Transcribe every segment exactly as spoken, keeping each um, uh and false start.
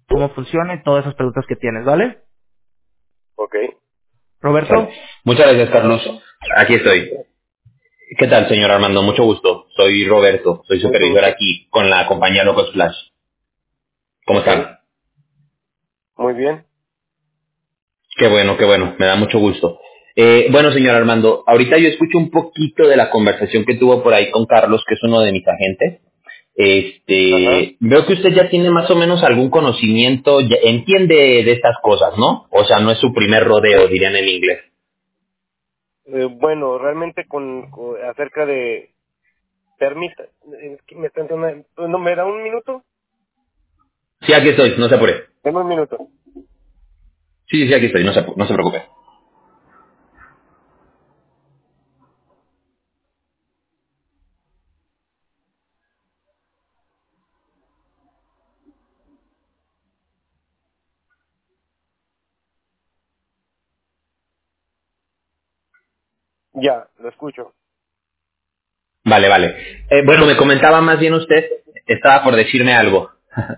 cómo funciona y todas esas preguntas que tienes, ¿vale? Ok. Roberto. Vale. Muchas gracias, Carlos. Aquí estoy. ¿Qué tal, señor Armando? Mucho gusto. Soy Roberto. Soy Mucho supervisor gusto. aquí con la compañía Locos Flash. ¿Cómo Ok. están? Muy bien. Qué bueno, qué bueno. Me da mucho gusto. Eh, bueno, señor Armando, ahorita yo escucho un poquito de la conversación que tuvo por ahí con Carlos, que es uno de mis agentes. Ajá. Este, veo que usted ya tiene más o menos algún conocimiento, ya entiende de estas cosas, ¿no? O sea, no es su primer rodeo, dirían en inglés. Eh, bueno, realmente con, con- acerca de... Permita, es que me están dando- ¿no me da un minuto? Sí, aquí estoy, no se apure. Dame un minuto. Sí, sí, aquí estoy, no se, no se preocupe. Ya, lo escucho. Vale, vale. Eh, bueno, me comentaba más bien usted, estaba por decirme algo.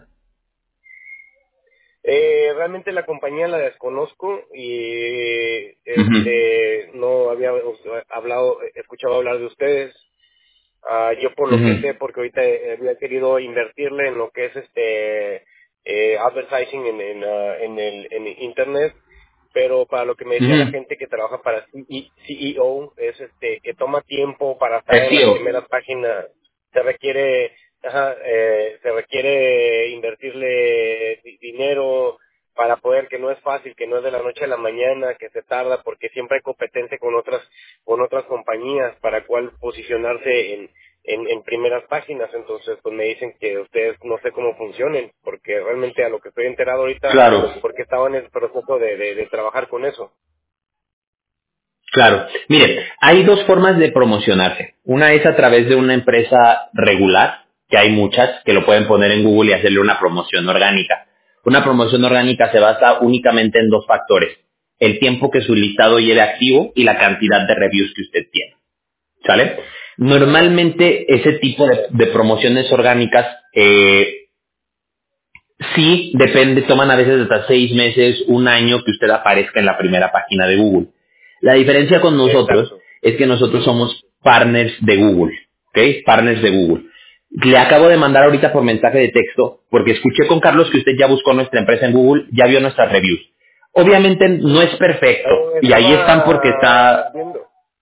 Eh, realmente la compañía la desconozco y Ujú, este no había hablado, escuchado hablar de ustedes. Ah, yo por lo que ujú, sé, porque ahorita eh, había querido invertirle en lo que es este eh, advertising en, en, ah, en el en internet, pero para lo que me decía la ujú. gente que trabaja para C E O es este que toma tiempo para estar Es en las tío. primeras páginas, se requiere ajá, eh, se requiere invertirle di- dinero para poder, que no es fácil, que no es de la noche a la mañana, que se tarda porque siempre hay competencia con otras con otras compañías para cuál posicionarse en, en, en primeras páginas. Entonces pues me dicen que ustedes no sé cómo funcionen, porque realmente a lo que estoy enterado ahorita, Claro, porque estaba en el proceso de, de, de trabajar con eso. claro. Mire, hay dos formas de promocionarse. Una es a través de una empresa regular, que hay muchas, que lo pueden poner en Google y hacerle una promoción orgánica. Una promoción orgánica se basa únicamente en dos factores: el tiempo que su listado lleve activo y la cantidad de reviews que usted tiene. ¿Sale? Normalmente ese tipo de, de promociones orgánicas eh, sí depende, toman a veces hasta seis meses, un año que usted aparezca en la primera página de Google. La diferencia con nosotros Exacto. es que nosotros somos partners de Google, ¿ok? Partners de Google. Le acabo de mandar ahorita por mensaje de texto, porque escuché con Carlos que usted ya buscó nuestra empresa en Google, ya vio nuestras reviews. Obviamente no es perfecto, Eh, y ahí están porque estaba está... viendo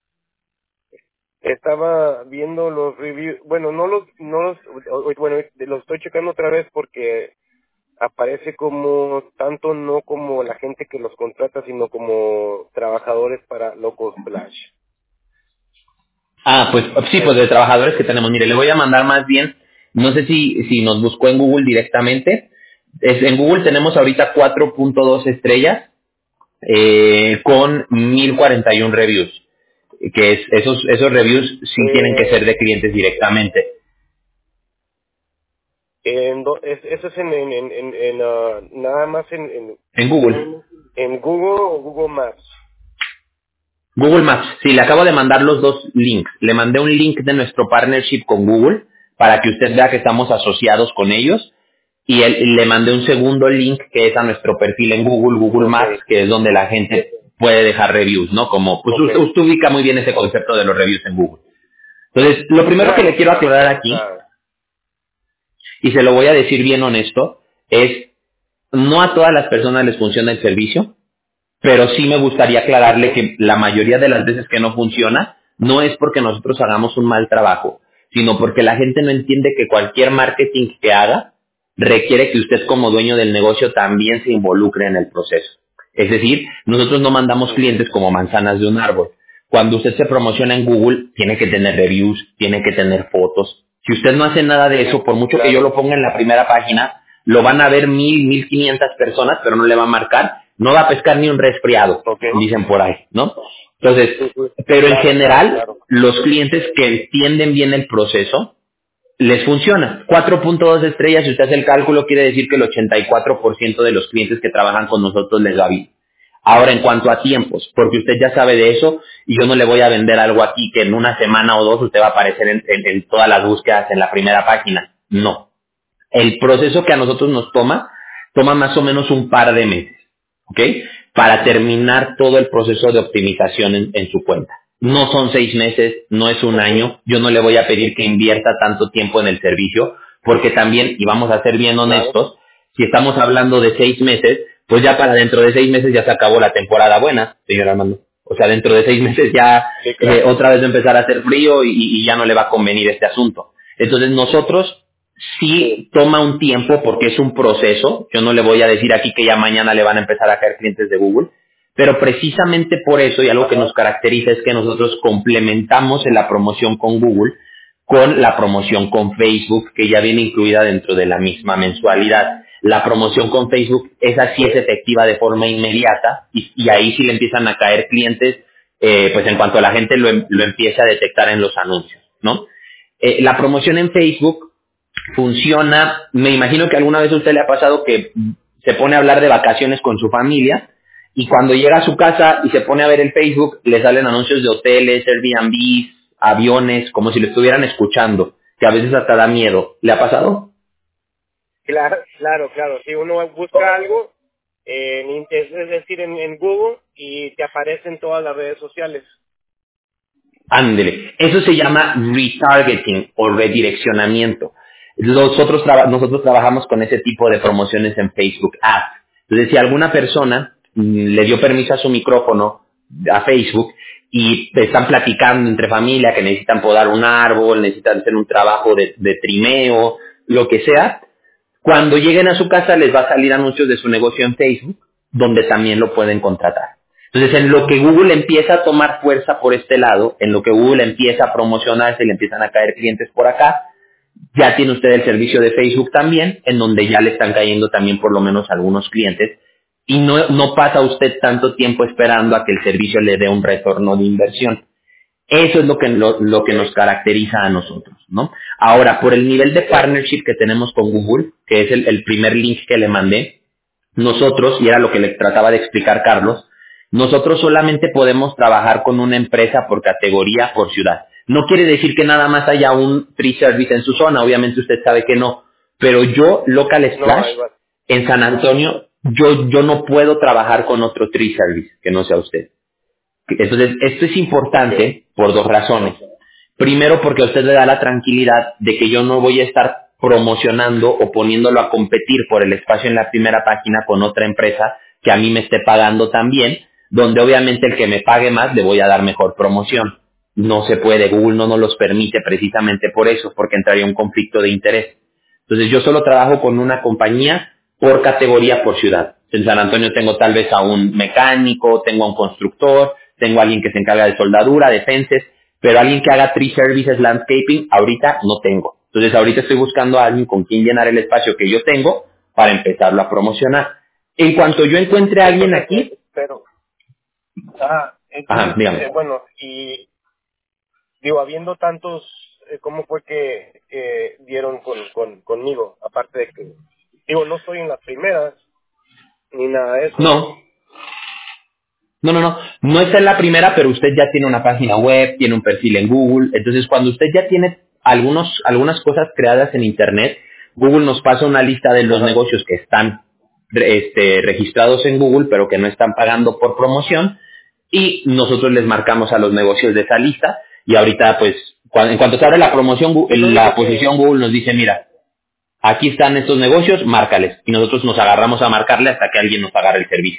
estaba viendo los reviews, bueno, no los no los o- o- bueno, los estoy checando otra vez porque aparece como tanto no como la gente que los contrata, sino como trabajadores para Locos Flash. Ah, pues sí, pues de trabajadores que tenemos. Mire, le voy a mandar más bien, no sé si, si nos buscó en Google directamente. Es, en Google tenemos ahorita cuatro punto dos estrellas eh, con mil cuarenta y uno reviews. Que es, esos, esos reviews sí tienen que ser Eh, de clientes directamente. en do- es- eso es en, en, en, en- en, ah, nada más en, en, En Google. en Google o Google Maps. Google Maps. Sí, le acabo de mandar los dos links. Le mandé un link de nuestro partnership con Google para que usted vea que estamos asociados con ellos. Y él- le mandé un segundo link que es a nuestro perfil en Google, Google Maps, Okay, que es donde la gente puede dejar reviews, ¿no? Como, pues usted, okay. usted ubica muy bien ese concepto de los reviews en Google. Entonces, lo primero que le Claro, quiero claro, aclarar claro. aquí, Ah, y se lo voy a decir bien honesto, es no a todas las personas les funciona el servicio, pero sí me gustaría aclararle okay, que la mayoría de las veces que no funciona no es porque nosotros hagamos un mal trabajo, sino porque la gente no entiende que cualquier marketing que haga requiere que usted como dueño del negocio también se involucre en el proceso. Es decir, nosotros no mandamos okay, clientes como manzanas de un árbol. Cuando usted se promociona en Google, tiene que tener reviews, tiene que tener fotos. Si usted no hace nada de eso, sí, por mucho que yo claro. lo ponga en la primera página, lo van a ver mil, mil quinientas personas, pero no le va a marcar, no va a pescar ni un resfriado, Okay, dicen por ahí, ¿no? Entonces, sí, sí. pero en Claro, claro, general, claro. los clientes que entienden bien el proceso, les funciona. cuatro punto dos estrellas, si usted hace el cálculo, quiere decir que el ochenta y cuatro por ciento de los clientes que trabajan con nosotros les va bien. Ahora, en cuanto a tiempos, porque usted ya sabe de eso y yo no le voy a vender algo aquí que en una semana o dos usted va a aparecer en, en- en todas las búsquedas en la primera página. No. El proceso que a nosotros nos toma toma más o menos un par de meses, ¿ok? Para terminar todo el proceso de optimización en, en su cuenta. No son seis meses, no es un año. Yo no le voy a pedir que invierta tanto tiempo en el servicio, porque también, y vamos a ser bien Claro. honestos, si estamos hablando de seis meses, pues ya para dentro de seis meses ya se acabó la temporada buena, señor Armando. O sea, dentro de seis meses ya Sí, claro. eh, otra vez va a empezar a hacer frío y, y ya no le va a convenir este asunto. Entonces nosotros sí toma un tiempo porque es un proceso. Yo no le voy a decir aquí que ya mañana le van a empezar a caer clientes de Google, pero precisamente por eso, y algo que nos caracteriza es que nosotros complementamos en la promoción con Google con la promoción con Facebook, que ya viene incluida dentro de la misma mensualidad. La promoción con Facebook, esa sí es efectiva de forma inmediata, y, y ahí sí le empiezan a caer clientes, eh, pues en cuanto la gente lo, em- lo empiece a detectar en los anuncios, ¿no? Eh, la promoción en Facebook funciona, me imagino que alguna vez a usted le ha pasado que se pone a hablar de vacaciones con su familia, y cuando llega a su casa y se pone a ver el Facebook, le salen anuncios de hoteles, Airbnb, aviones, como si lo estuvieran escuchando, que a veces hasta da miedo. ¿Le ha pasado? Claro, claro, claro. Si uno busca algo, eh, en in- es es decir, en, en Google, y te aparece en todas las redes sociales. Ándele. Eso se llama retargeting o redireccionamiento. Nosotros, traba- nosotros trabajamos con ese tipo de promociones en Facebook Ads. Entonces, si alguna persona mm, le dio permiso a su micrófono a Facebook y están platicando entre familia que necesitan podar un árbol, necesitan hacer un trabajo de, de trimeo, lo que sea, cuando lleguen a su casa les va a salir anuncios de su negocio en Facebook, donde también lo pueden contratar. Entonces, en lo que Google empieza a tomar fuerza por este lado, en lo que Google empieza a promocionarse y le empiezan a caer clientes por acá, ya tiene usted el servicio de Facebook también, en donde ya le están cayendo también por lo menos algunos clientes, y no, no pasa usted tanto tiempo esperando a que el servicio le dé un retorno de inversión. Eso es lo que, lo, lo que nos caracteriza a nosotros, ¿no? Ahora, por el nivel de partnership que tenemos con Google, que es el, el primer link que le mandé, nosotros, y era lo que le trataba de explicar Carlos, nosotros solamente podemos trabajar con una empresa por categoría, por ciudad. No quiere decir que nada más haya un free service en su zona, obviamente usted sabe que no, pero yo, Local No, Splash, ahí va. en San Antonio, yo, yo no puedo trabajar con otro free service que no sea usted. Entonces, esto es importante por dos razones. Primero, porque a usted le da la tranquilidad de que yo no voy a estar promocionando o poniéndolo a competir por el espacio en la primera página con otra empresa que a mí me esté pagando también, donde obviamente el que me pague más le voy a dar mejor promoción. No se puede, Google no nos los permite precisamente por eso, porque entraría un conflicto de interés. Entonces, yo solo trabajo con una compañía por categoría, por ciudad. En San Antonio tengo tal vez a un mecánico, tengo a un constructor, tengo a alguien que se encarga de soldadura, de fences, pero alguien que haga tree services, landscaping, ahorita no tengo. Entonces ahorita estoy buscando a alguien con quien llenar el espacio que yo tengo para empezarlo a promocionar. En cuanto yo encuentre a alguien Entonces, aquí, eh, pero, ah, ajá, entonces, dígame. eh, bueno, y digo, habiendo tantos, eh, ¿cómo fue que, que dieron con, con, conmigo? Aparte de que, digo, no estoy en las primeras, ni nada de eso. No, no, no, no, no está en la primera, pero usted ya tiene una página web, tiene un perfil en Google, entonces cuando usted ya tiene algunos, algunas cosas creadas en Internet, Google nos pasa una lista de los Ajá. negocios que están este, registrados en Google, pero que no están pagando por promoción, y nosotros les marcamos a los negocios de esa lista, y ahorita pues, cuan- en cuanto se abre la promoción, Gu- Sí, lo la único posición que, Google nos dice, mira, aquí están estos negocios, márcales, y nosotros nos agarramos a marcarle hasta que alguien nos agarre el servicio.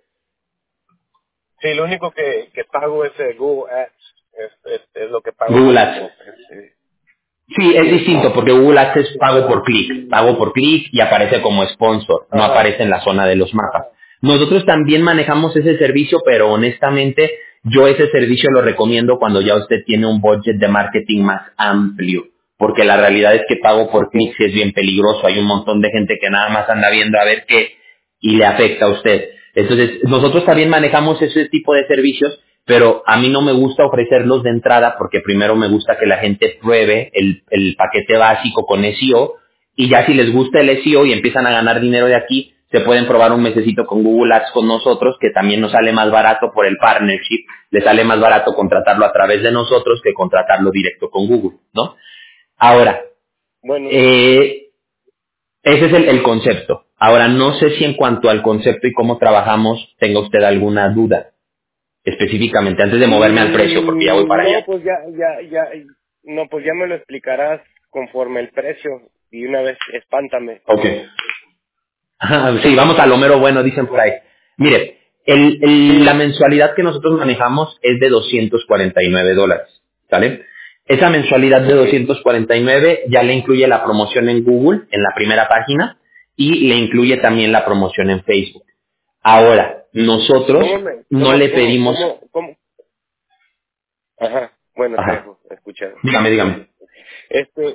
sí, lo único que, que pago es el Google Ads, es, es, es lo que pago Google por, Ads. este, Sí, es sí. distinto porque Google Ads es pago por clic, pago por clic y aparece como sponsor, no Ajá. aparece en la zona de los mapas. Nosotros también manejamos ese servicio, pero honestamente yo ese servicio lo recomiendo cuando ya usted tiene un budget de marketing más amplio, porque la realidad es que pago por Ok. clic sí es bien peligroso, hay un montón de gente que nada más anda viendo a ver qué y le afecta a usted. Entonces, nosotros también manejamos ese tipo de servicios, pero a mí no me gusta ofrecerlos de entrada porque primero me gusta que la gente pruebe el, el paquete básico con S E O y ya si les gusta el S E O y empiezan a ganar dinero de aquí, se pueden probar un mesecito con Google Ads con nosotros, que también nos sale más barato por el partnership, les sale más barato contratarlo a través de nosotros que contratarlo directo con Google, ¿no? Ahora, Bueno, eh, ese es el, el concepto. Ahora, no sé si en cuanto al concepto y cómo trabajamos tenga usted alguna duda específicamente antes de moverme al precio, porque ya voy Mm, para no, allá. pues ya, ya, ya, no, pues ya me lo explicarás conforme el precio y una vez espántame. Ok. Sí, vamos a lo mero bueno, dicen por ahí. Mire, el, el- la Sí. mensualidad que nosotros manejamos es de doscientos cuarenta y nueve dólares, ¿sale? Esa mensualidad de Ok. doscientos cuarenta y nueve ya le incluye la promoción en Google, en la primera página, y le incluye también la promoción en Facebook. Ahora, nosotros ¿Cómo me, no cómo, le cómo, pedimos... cómo, cómo? Ajá. Bueno, te Ajá, dejo escuchar. dígame, dígame. Este,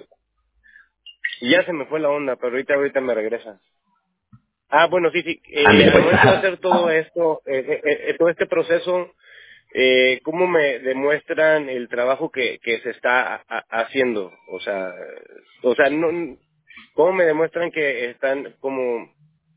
ya se me fue la onda, pero ahorita, ahorita me regresa. Ah, bueno, sí, sí. Eh, Ándale al pues. momento de hacer todo esto, eh, eh, eh, todo este proceso, eh, ¿cómo me demuestran el trabajo que, que se está a- a- haciendo? O sea, o sea, no, ¿cómo me demuestran que están como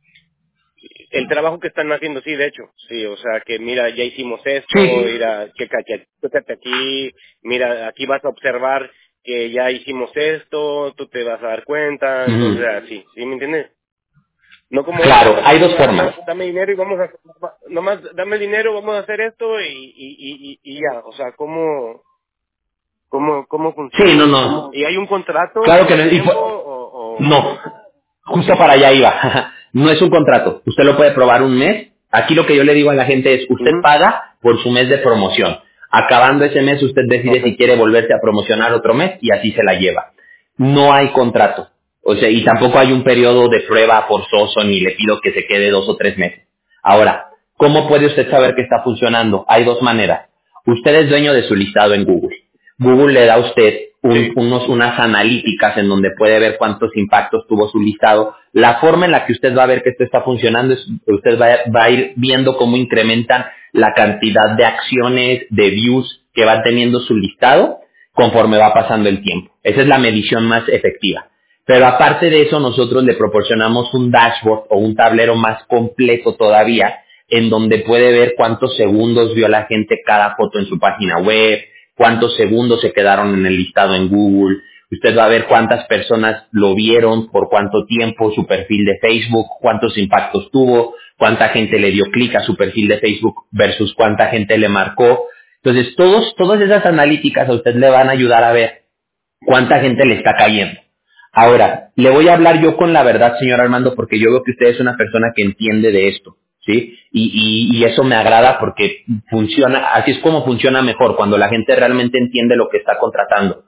el trabajo que están haciendo? Sí, de hecho, sí, o sea, que mira, ya hicimos esto, Sí, mira, chécate, chécate aquí, mira, aquí vas a observar que ya hicimos esto, tú te vas a dar cuenta, entonces ujú. así, ¿sí me entiendes? No como, oye, Claro, nomás, hay dos nomás, formas. nomás dame dinero y vamos a, nomás dame el dinero, vamos a hacer esto y, y, y, y y ya, o sea, ¿cómo, cómo, cómo Sí, no, funciona? no. ¿Y hay un contrato Claro que por no. Y tiempo fue- o, o... no, justo para allá iba. No es un contrato. Usted lo puede probar un mes. Aquí lo que yo le digo a la gente es, usted Ujú. paga por su mes de promoción. Acabando ese mes, usted decide Ok. si quiere volverse a promocionar otro mes y así se la lleva. No hay contrato. O sea, y tampoco hay un periodo de prueba forzoso ni le pido que se quede dos o tres meses. Ahora, ¿cómo puede usted saber que está funcionando? Hay dos maneras. Usted es dueño de su listado en Google. Google le da a usted un- Sí. unos, unas analíticas en donde puede ver cuántos impactos tuvo su listado. La forma en la que usted va a ver que esto está funcionando es usted va, a- va a ir viendo cómo incrementan la cantidad de acciones, de views que va teniendo su listado conforme va pasando el tiempo. Esa es la medición más efectiva. Pero aparte de eso, nosotros le proporcionamos un dashboard o un tablero más completo todavía, en donde puede ver cuántos segundos vio la gente cada foto en su página web, cuántos segundos se quedaron en el listado en Google. Usted va a ver cuántas personas lo vieron, por cuánto tiempo, su perfil de Facebook, cuántos impactos tuvo, cuánta gente le dio clic a su perfil de Facebook versus cuánta gente le marcó. Entonces, todos, todas esas analíticas a usted le van a ayudar a ver cuánta gente le está cayendo. Ahora, le voy a hablar yo con la verdad, señor Armando, porque yo veo que usted es una persona que entiende de esto, ¿sí? Y, y, y eso me agrada porque funciona, así es como funciona mejor, cuando la gente realmente entiende lo que está contratando.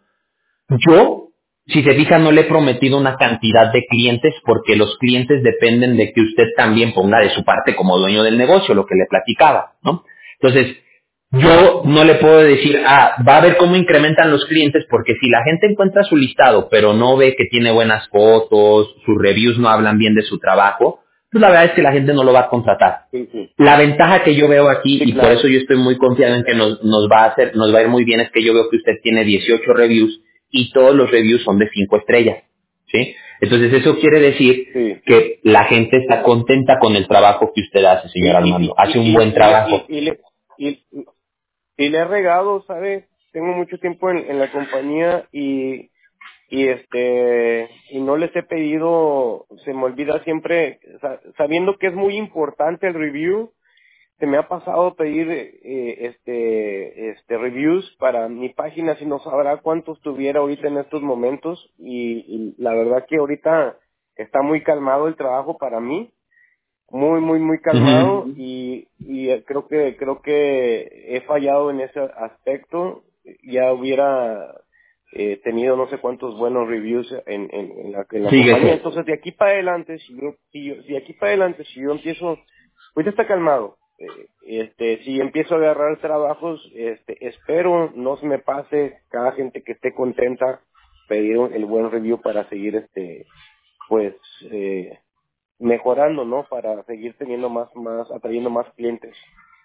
Yo, si se fija, no le he prometido una cantidad de clientes porque los clientes dependen de que usted también ponga de su parte como dueño del negocio, lo que le platicaba, ¿no? Entonces, yo no le puedo decir, ah, va a ver cómo incrementan los clientes, porque si la gente encuentra su listado, pero no ve que tiene buenas fotos, sus reviews no hablan bien de su trabajo, pues la verdad es que la gente no lo va a contratar. Sí, sí. La ventaja que yo veo aquí, Sí, y por eso claro. yo estoy muy confiado en que nos, nos va a hacer, nos va a ir muy bien, es que yo veo que usted tiene dieciocho reviews y todos los reviews son de cinco estrellas, ¿sí? Entonces eso quiere decir Sí. que la gente está contenta con el trabajo que usted hace, Sí, señor y, Armando. y, Hace un y, buen y, y, le, y, trabajo. y, le, y, y le he regado, ¿sabes? Tengo mucho tiempo en, en la compañía y, y este y no les he pedido, se me olvida siempre, sa- sabiendo que es muy importante el review, se me ha pasado pedir eh, este este reviews para mi página, si no sabrá cuántos tuviera ahorita en estos momentos y, y la verdad que ahorita está muy calmado el trabajo para mí, muy muy muy calmado Ujú. y y eh, creo que creo que he fallado en ese aspecto. Ya hubiera eh, tenido no sé cuántos buenos reviews en, en, en la en la compañía. Síguese. Entonces de aquí para adelante, si yo si, yo, si de aquí para adelante si yo empiezo, pues ya está calmado, eh, este si empiezo a agarrar trabajos, este espero no se me pase cada gente que esté contenta pedir el buen review para seguir este pues eh, mejorando, ¿no? Para seguir teniendo más, más, atrayendo más clientes.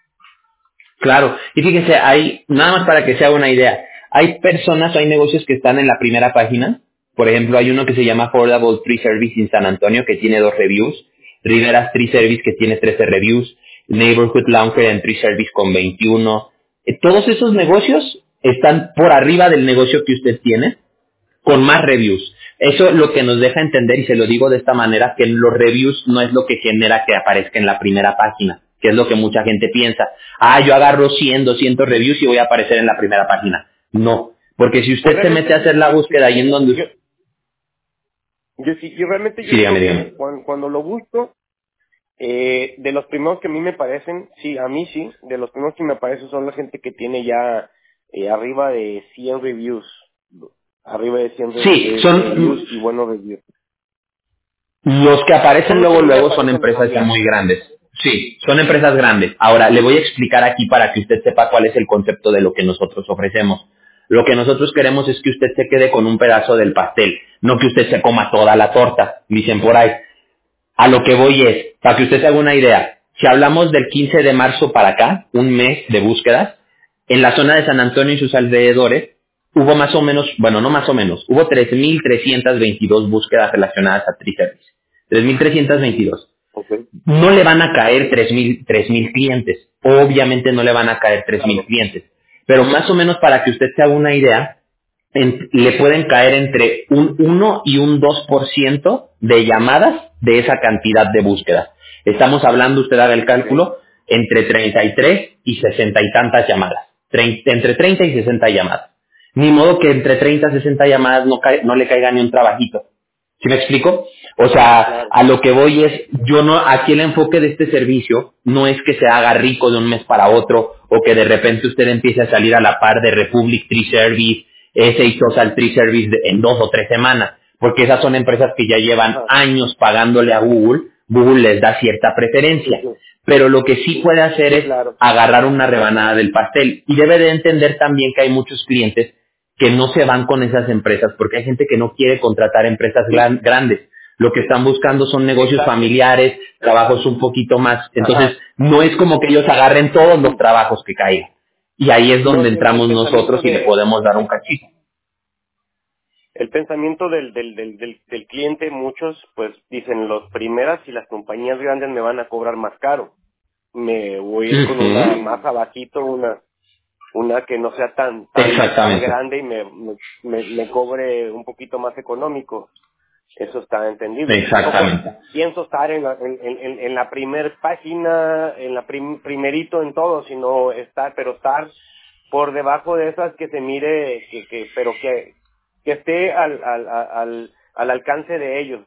Claro, y fíjese, hay, nada más para que se haga una idea, hay personas, hay negocios que están en la primera página, por ejemplo, hay uno que se llama Affordable Tree Service en San Antonio, que tiene dos reviews, Rivera's Tree Service, que tiene trece reviews, Neighborhood Launcher and Tree Service con veintiuno. Eh, todos esos negocios están por arriba del negocio que usted tiene, con más reviews. Eso es lo que nos deja entender, y se lo digo de esta manera, que los reviews no es lo que genera que aparezca en la primera página, que es lo que mucha gente piensa. Ah, yo agarro cien, doscientos reviews y voy a aparecer en la primera página. No, porque si usted Pues se mete a hacer realmente, la yo, búsqueda ahí en donde... yo, yo, sí, yo realmente yo Sí, digo dígame, que dígame. cuando, cuando lo busco, eh, de los primeros que a mí me parecen, sí, a mí sí, de los primeros que me aparecen son la gente que tiene ya eh, arriba de cien reviews, arriba de cien re- Sí, de, de reviews son y buenos reviews. los que aparecen Son los que a luego, mí me luego son aparecen empresas ya mejor. muy grandes. Sí, son empresas grandes. Ahora, le voy a explicar aquí para que usted sepa cuál es el concepto de lo que nosotros ofrecemos. Lo que nosotros queremos es que usted se quede con un pedazo del pastel, no que usted se coma toda la torta, dicen por ahí. A lo que voy es, para que usted se haga una idea, si hablamos del quince de marzo para acá, un mes de búsquedas, en la zona de San Antonio y sus alrededores, hubo más o menos, bueno, no más o menos, hubo tres mil trescientas veintidós búsquedas relacionadas a Triservice. tres mil trescientas veintidós. Okay. No le van a caer tres mil clientes. Obviamente no le van a caer tres mil Claro. clientes. Pero más o menos para que usted se haga una idea, en- le pueden caer entre un uno y un dos por ciento de llamadas de esa cantidad de búsquedas. Estamos hablando, usted haga el Okay. cálculo, entre treinta y tres y sesenta y tantas llamadas. Trein- entre treinta y sesenta llamadas. Ni modo que entre treinta y sesenta llamadas no, cae- no le caiga ni un trabajito. ¿Sí me explico? O sea, Claro. a lo que voy es, yo no, aquí el enfoque de este servicio no es que se haga rico de un mes para otro o que de repente usted empiece a salir a la par de Republic Tree Service, S A Social Tree Service de- en dos o tres semanas, porque esas son empresas que ya llevan Ajá. años pagándole a Google, Google les da cierta Sí, preferencia. sí. Pero lo que sí puede hacer Sí, es claro. agarrar una rebanada del pastel y debe de entender también que hay muchos clientes que no se van con esas empresas porque hay gente que no quiere contratar empresas Sí, gran- grandes. Lo que están buscando son negocios exacto. familiares, trabajos un poquito más. Entonces, Ajá. no es como que ellos agarren todos los trabajos que caigan. Y ahí es No, donde el, el entramos nosotros pensamiento y le de podemos dar un cachito. el pensamiento del, del, del, del, del cliente, muchos pues dicen, los primeras y las compañías grandes me van a cobrar más caro. Me voy a ir con una Ujú. más abajito, una una que no sea tan tan tan Exactamente. grande y me, me, me me cobre un poquito más económico. Eso está entendible. Tampoco Exactamente. pienso estar en la, en, en, en la primer página, en la prim- primerito en todo, sino estar, pero estar por debajo de esas que se mire, que, que pero que, que esté al, al, al, al alcance de ellos,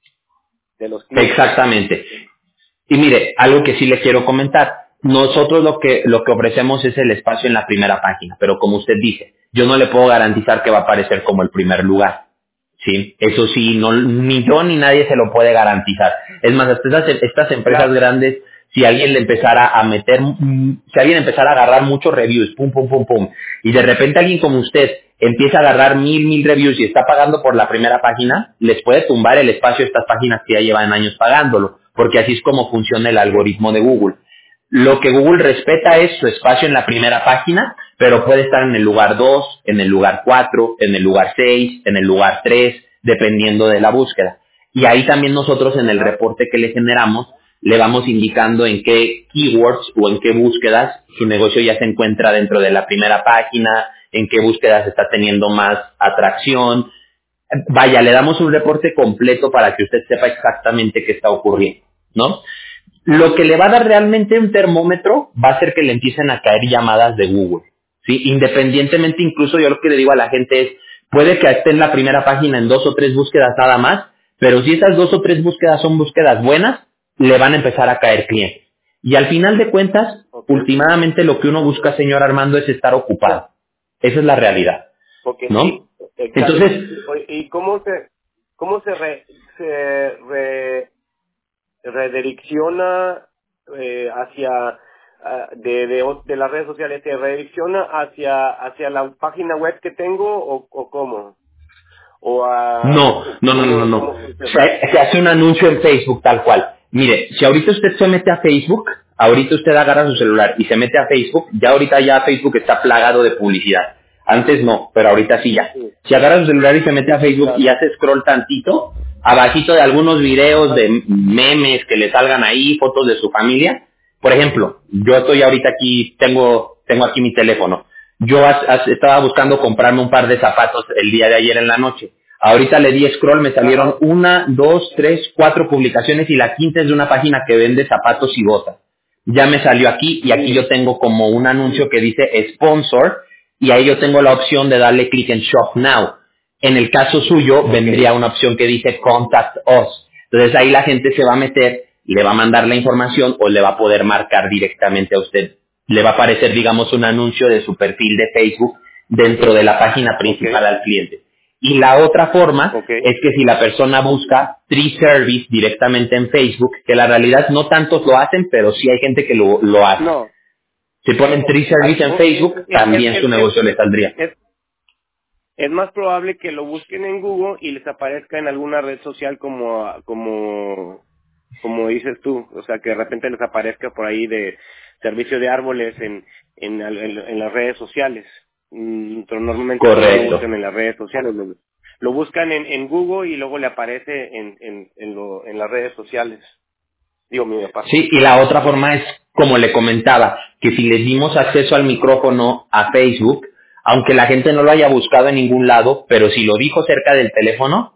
de los clientes. Exactamente. Y mire, algo que sí le quiero comentar. Nosotros lo que, lo que ofrecemos es el espacio en la primera página, pero como usted dice, yo no le puedo garantizar que va a aparecer como el primer lugar. ¿Sí? Eso sí, no, ni yo ni nadie se lo puede garantizar. Es más, hasta estas, estas empresas Claro. grandes, si alguien le empezara a meter, mm, si alguien empezara a agarrar muchos reviews, pum, pum, pum, pum, y de repente alguien como usted empieza a agarrar mil, mil reviews y está pagando por la primera página, les puede tumbar el espacio a estas páginas que ya llevan años pagándolo, porque así es como funciona el Sí, algoritmo de Google. Lo que Google respeta sí. es su espacio en la primera página, pero puede estar en el lugar dos, en el lugar cuatro, en el lugar seis, en el lugar tres, dependiendo de la búsqueda. Y ahí también nosotros en el Ajá. reporte que le generamos, le vamos indicando en qué keywords o en qué búsquedas su negocio ya se encuentra dentro de la primera página, en qué búsquedas está teniendo más atracción. Vaya, le damos un reporte completo para que usted sepa exactamente qué está ocurriendo, ¿no? Lo que le va a dar realmente un termómetro va a ser que le empiecen a caer llamadas de Google, ¿sí? Independientemente, incluso yo lo que le digo a la gente es, puede que esté en la primera página en dos o tres búsquedas nada más, pero si esas dos o tres búsquedas son búsquedas buenas, le van a empezar a caer clientes. Y al final de cuentas, Okay. últimamente lo que uno busca, señor Armando, es estar ocupado. Esa es la realidad, Porque ¿no? sí, exacto. Entonces, Oye, ¿y cómo se cómo se re, se re- redirecciona eh, hacia ah, de, de o- de las redes sociales, se redirecciona hacia hacia la página web que tengo o, o cómo o a no, no, no, no, no, cómo no. cómo funciona? Se, se hace un anuncio en Facebook tal cual. Mire, si ahorita usted se mete a Facebook, ahorita usted agarra su celular y se mete a Facebook, ya ahorita ya Facebook está plagado de publicidad. Antes no, pero ahorita sí ya. Sí, Si agarra su celular y se mete a sí, Facebook y claro. hace scroll tantito, abajito de algunos videos Ajá. de memes que le salgan ahí, fotos de su familia. Por ejemplo, yo estoy ahorita aquí, tengo, tengo aquí mi teléfono. yo as- as- estaba buscando comprarme un par de zapatos el día de ayer en la noche. Ahorita le di scroll, me salieron Ajá. una, dos, tres, cuatro publicaciones y la quinta es de una página que vende zapatos y botas. Ya me salió aquí y aquí Sí. yo tengo como un anuncio que dice sponsor y ahí yo tengo la opción de darle clic en Shop Now. En el caso suyo Ok. vendría una opción que dice Contact Us. Entonces ahí la gente se va a meter, le va a mandar la información o le va a poder marcar directamente a usted. Le va a aparecer, digamos, un anuncio de su perfil de Facebook dentro de la página Ok. principal al cliente. Y la otra forma Ok. es que si la persona busca Tree Service directamente en Facebook, que la realidad no tantos lo hacen, pero sí hay gente que lo, lo hace. No. Si ponen Tree Ay, Service en o- Facebook, Es, es, también su es, es, negocio le saldría. es- es más probable que lo busquen en Google y les aparezca en alguna red social como, como, como dices tú. O sea, que de repente les aparezca por ahí de servicio de árboles en, en, en, en las redes sociales. Mm, Pero normalmente no lo Correcto. buscan en las redes sociales. Lo, lo buscan en, en Google y luego le aparece en, en, en, lo, en las redes sociales. Digo, mi papá. Sí, y la otra forma es, como le comentaba, que si les dimos acceso al micrófono a Facebook, aunque la gente no lo haya buscado en ningún lado, pero si lo dijo cerca del teléfono,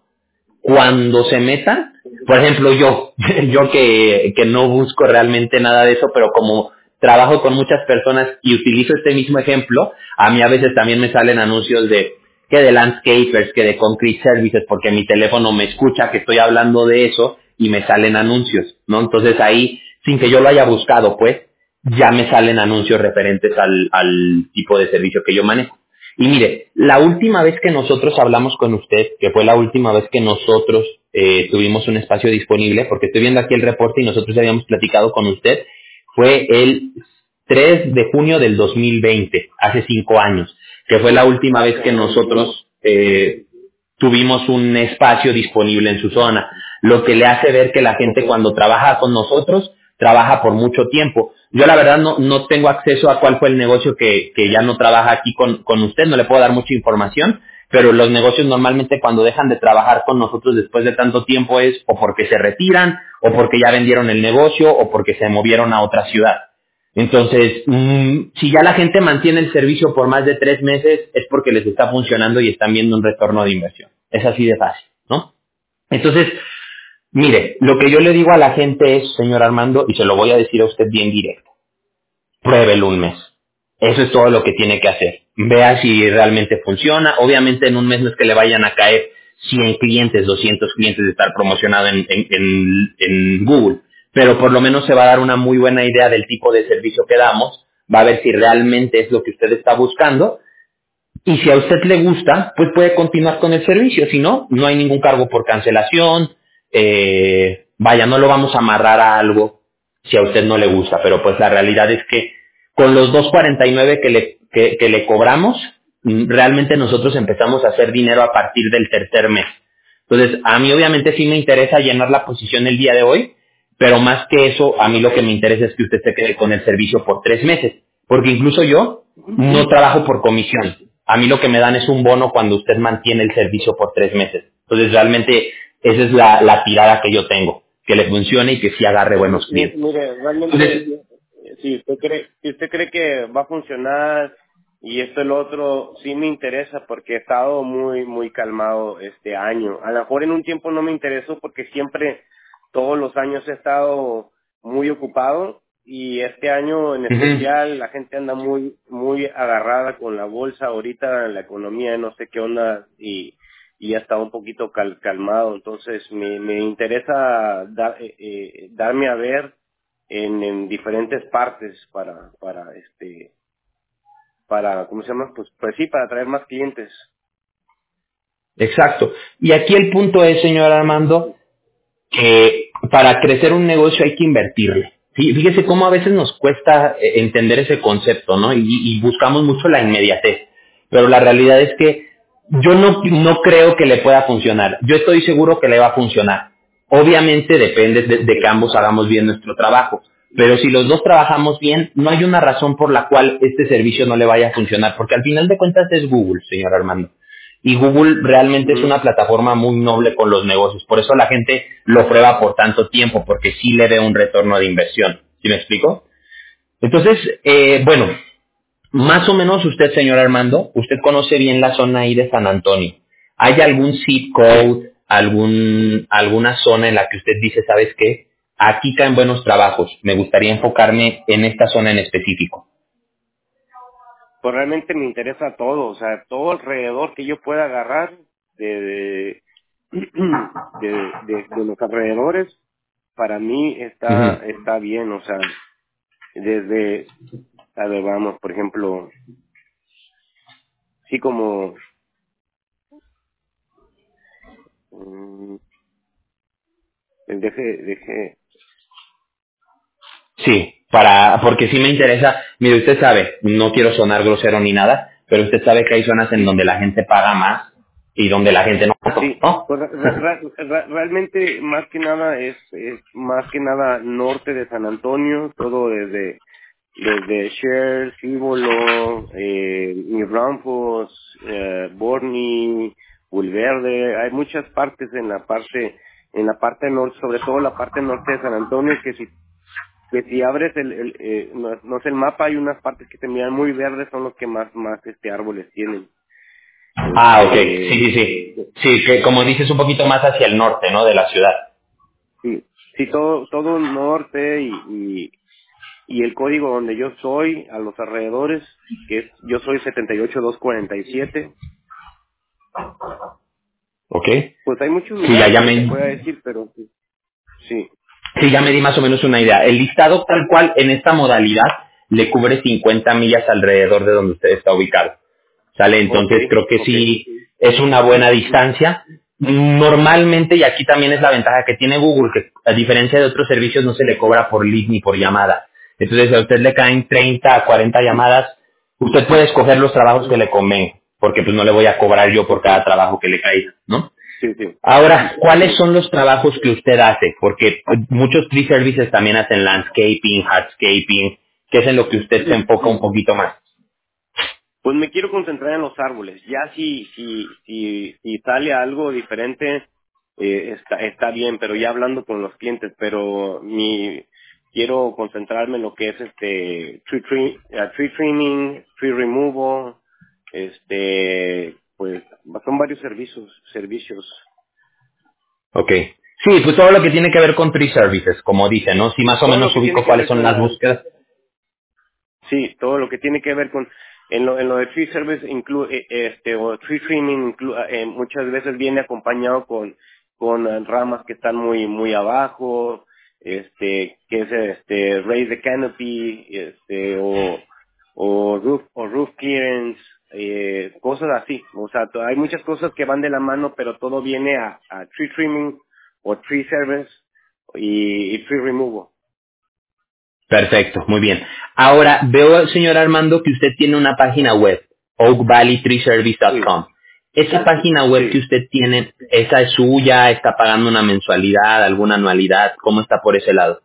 cuando se metan, por ejemplo yo, yo que, que no busco realmente nada de eso, pero como trabajo con muchas personas y utilizo este mismo ejemplo, a mí a veces también me salen anuncios de que de landscapers, que de concrete services, porque mi teléfono me escucha que estoy hablando de eso y me salen anuncios, ¿no? Entonces ahí, sin que yo lo haya buscado, pues, ya me salen anuncios referentes al, al tipo de servicio que yo manejo. Y mire, la última vez que nosotros hablamos con usted, que fue la última vez que nosotros eh, tuvimos un espacio disponible, porque estoy viendo aquí el reporte y nosotros habíamos platicado con usted, fue el tres de junio del dos mil veinte, hace cinco años, que fue la última vez que nosotros eh, tuvimos un espacio disponible en su zona, lo que le hace ver que la Ok. gente cuando trabaja con nosotros, trabaja por mucho tiempo. Yo la verdad no, no tengo acceso a cuál fue el negocio que, que ya no trabaja aquí con, con usted, no le puedo dar mucha información, pero los negocios normalmente cuando dejan de trabajar con nosotros después de tanto tiempo es o porque se retiran, o porque ya vendieron el negocio, o porque se movieron a otra ciudad. Entonces, mm, si ya la gente mantiene el servicio por más de tres meses, es porque les está funcionando y están viendo un retorno de inversión. Es así de fácil, ¿no? Entonces, mire, lo que yo le digo a la gente es, señor Armando, y se lo voy a decir a usted bien directo, pruébelo un mes. Eso es todo lo que tiene que hacer. Vea si realmente funciona. Obviamente en un mes no es que le vayan a caer cien clientes, doscientos clientes de estar promocionado en, en, en, en Google, pero por lo menos se va a dar una muy buena idea del tipo de servicio que damos, va a ver si realmente es lo que usted está buscando y si a usted le gusta, pues puede continuar con el servicio. Si no, no hay ningún cargo por cancelación. Eh, vaya, no lo vamos a amarrar a algo si a usted no le gusta. Pero pues la realidad es que con los dos cuarenta y nueve que le, que, que le cobramos, mm, realmente nosotros empezamos a hacer dinero a partir del tercer mes. Entonces, a mí obviamente sí me interesa llenar la posición el día de hoy, pero más que eso, a mí lo que me interesa es que usted se quede con el servicio por tres meses. Porque incluso yo no trabajo por comisión. A mí lo que me dan es un bono cuando usted mantiene el servicio por tres meses. Entonces, realmente, esa es la, la tirada que yo tengo. Que le funcione y que sí agarre buenos Mi- clientes. Mire, realmente, Entonces, eh, si usted cree, si usted cree que va a funcionar y esto y lo otro, sí me interesa porque he estado muy, muy calmado este año. A lo mejor en un tiempo no me interesó porque siempre, todos los años he estado muy ocupado y este año en ujú, especial la gente anda muy, muy agarrada con la bolsa ahorita, la economía, no sé qué onda y y ya estaba un poquito cal- calmado, entonces me, me interesa dar, eh, eh, darme a ver en, en diferentes partes para, para este, para, ¿cómo se llama? Pues, pues sí, para atraer más clientes. exacto. Y aquí el punto es, señor Armando, que para crecer un negocio hay que invertirle. Fí- Fíjese cómo a veces nos cuesta eh, entender ese concepto, ¿no? Y, y buscamos mucho la inmediatez. Pero la realidad es que yo no, no creo que le pueda funcionar. Yo estoy seguro que le va a funcionar. Obviamente depende de, de que Sí. ambos hagamos bien nuestro trabajo. Pero si los dos trabajamos bien, no hay una razón por la cual este servicio no le vaya a funcionar. Porque al final de cuentas es Google, señor Armando. Y Google realmente es Ujú. una plataforma muy noble con los negocios. Por eso la gente lo prueba por tanto tiempo, porque sí le ve un retorno de inversión. ¿Sí me explico? Entonces, eh, bueno, más o menos usted, señor Armando, usted conoce bien la zona ahí de San Antonio. ¿Hay algún zip code, algún, alguna zona en la que usted dice, ¿sabes qué? Aquí caen buenos trabajos. Me gustaría enfocarme en esta zona en específico. Pues realmente me interesa todo, o sea, todo alrededor que yo pueda agarrar de, de, de, de, de los alrededores, para mí está, Ujú. está bien, o sea, desde, a ver, vamos, por ejemplo, sí como, mm, deje, deje, Sí, para, porque sí me interesa. Mire, usted sabe, no quiero sonar grosero ni nada, pero usted sabe que hay zonas en sí, donde la gente paga más y donde la gente no, sí, ¿no? pues ra- ra- ra- realmente más que nada es, es más que nada norte de San Antonio, todo desde desde Shell, Cibolo, eh, New Braunfels, eh, Borny, Bulverde, hay muchas partes en la parte en la parte norte, sobre todo la parte norte de San Antonio, que si que si abres el, el eh, no, no sé el mapa, hay unas partes que se miran muy verdes, son los que más más este árboles tienen. Ah, ok, sí, sí, Este, sí. Sí, que como dices, un poquito más hacia el norte, ¿no? De la ciudad. sí, sí, todo todo norte y, y el código donde yo soy, a los alrededores, que es, yo soy setenta y ocho mil doscientos cuarenta y siete, ¿Ok? pues hay muchos Sí, ya, lugares ya que se me, pueda decir, pero sí, sí, sí, ya me di más o menos una idea. El listado tal cual en esta modalidad le cubre cincuenta millas alrededor de donde usted está ubicado. ¿Sale? ok, Entonces creo que ok, sí es una buena distancia. Normalmente, y aquí también es la ventaja que tiene Google, que a diferencia de otros servicios no se le cobra por lead ni por llamada. Entonces a usted le caen treinta a cuarenta llamadas, usted puede escoger los trabajos que le convengan, porque pues no le voy a cobrar yo por ok, cada trabajo que le caiga, ¿no? sí, sí, Ahora, ¿cuáles sí, son los trabajos que usted hace? Porque muchos tree services también hacen landscaping, hardscaping, que es en lo que usted se enfoca un poquito más. pues me quiero concentrar en los árboles, ya si, si, si, si sale algo diferente, eh, está, está bien, pero ya hablando con los clientes, pero mi, quiero concentrarme en lo que es este, tree, tree, eh, tree trimming, tree removal, este, pues, son varios servicios, servicios, Ok. Sí, pues todo lo que tiene que ver con tree services, como dice, ¿no? Si más o todo lo menos que tiene ubico que cuáles ver son con las la, búsquedas. sí, todo lo que tiene que ver con en lo, en lo de tree service inclu, eh, este o tree trimming inclu- eh, muchas veces viene acompañado con con eh, ramas que están muy muy abajo, este que es este raise the canopy, este o o roof o roof clearance, eh, cosas así, o sea, to- hay muchas cosas que van de la mano, pero todo viene a, a tree trimming o tree service y, y tree removal. Perfecto, muy bien. Ahora, veo, señor Armando, que usted tiene una página web, oak valley tree service punto Sí, com. Esa página web que sí. usted tiene, ¿esa es suya? ¿Está pagando una mensualidad, alguna anualidad? ¿Cómo está por ese lado?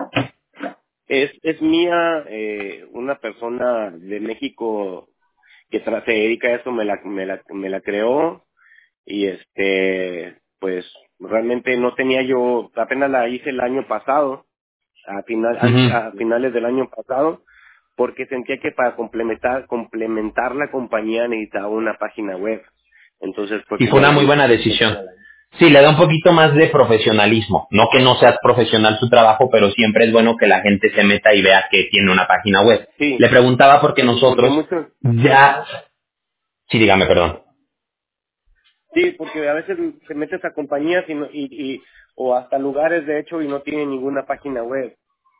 Es, es mía, eh, una persona de México que tra- se dedica a eso me la, me la, me la creó y este, pues realmente no tenía yo, apenas la hice el año pasado, a final, an- Ujú. a finales del año pasado, porque sentía que para complementar, complementar la compañía necesitaba una página web. Entonces fue Y que fue ya una la muy buena hice. decisión. Sí, le da un poquito más de profesionalismo. No que no sea profesional su trabajo, pero siempre es bueno que la gente se meta y vea que tiene una página web. Sí, Le preguntaba porque porque nosotros muchos, ya... Sí, dígame, perdón. sí, porque a veces se metes a compañías y, no- y, y o hasta lugares de hecho y no tienen ninguna página web.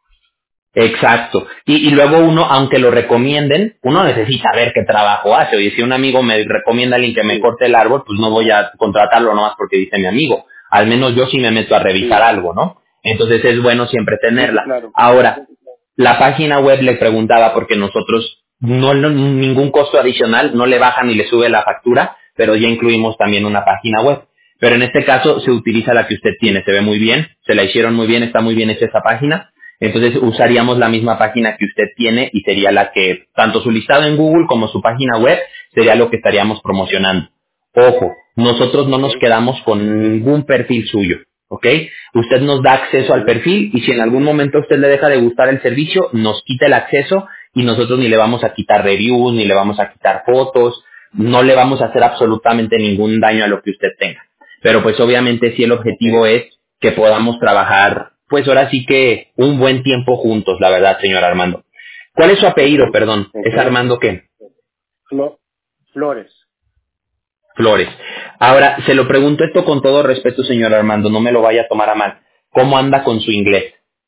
Exacto. Y, y luego uno, aunque lo recomienden, uno necesita ver qué trabajo hace. Oye, si un amigo me recomienda a alguien que me Sí, corte el árbol, pues no voy a contratarlo nomás porque dice mi amigo. Al menos yo sí me meto a revisar sí, algo, ¿no? Entonces es bueno siempre sí, sí, tenerla. claro. Ahora, la página web le preguntaba porque nosotros no, no ningún costo adicional, no le baja ni le sube la factura, pero ya incluimos también una página web. Pero en este caso se utiliza la que usted tiene, se ve muy bien, se la hicieron muy bien, está muy bien hecha esa página. Entonces usaríamos la misma página que usted tiene y sería la que, tanto su listado en Google como su página web, sería lo que estaríamos promocionando. Ojo, nosotros no nos Okay. quedamos con ningún perfil suyo, ¿ok? Usted nos da acceso al Ujú. perfil y si en algún momento a usted le deja de gustar el servicio, nos quita el acceso y nosotros ni le vamos a quitar reviews, ni le vamos a quitar fotos, no le vamos a hacer absolutamente ningún daño a lo que usted tenga. Pero pues obviamente sí el objetivo Okay. es que podamos trabajar, pues ahora sí que un buen tiempo juntos, la verdad, señor Armando. ¿Cuál es su apellido, perdón? ¿Es Okay. Armando qué? Flo- Flores. Flores. Ahora, se lo pregunto esto con todo respeto, señor Armando, no me lo vaya a tomar a mal. ¿Cómo anda con su inglés?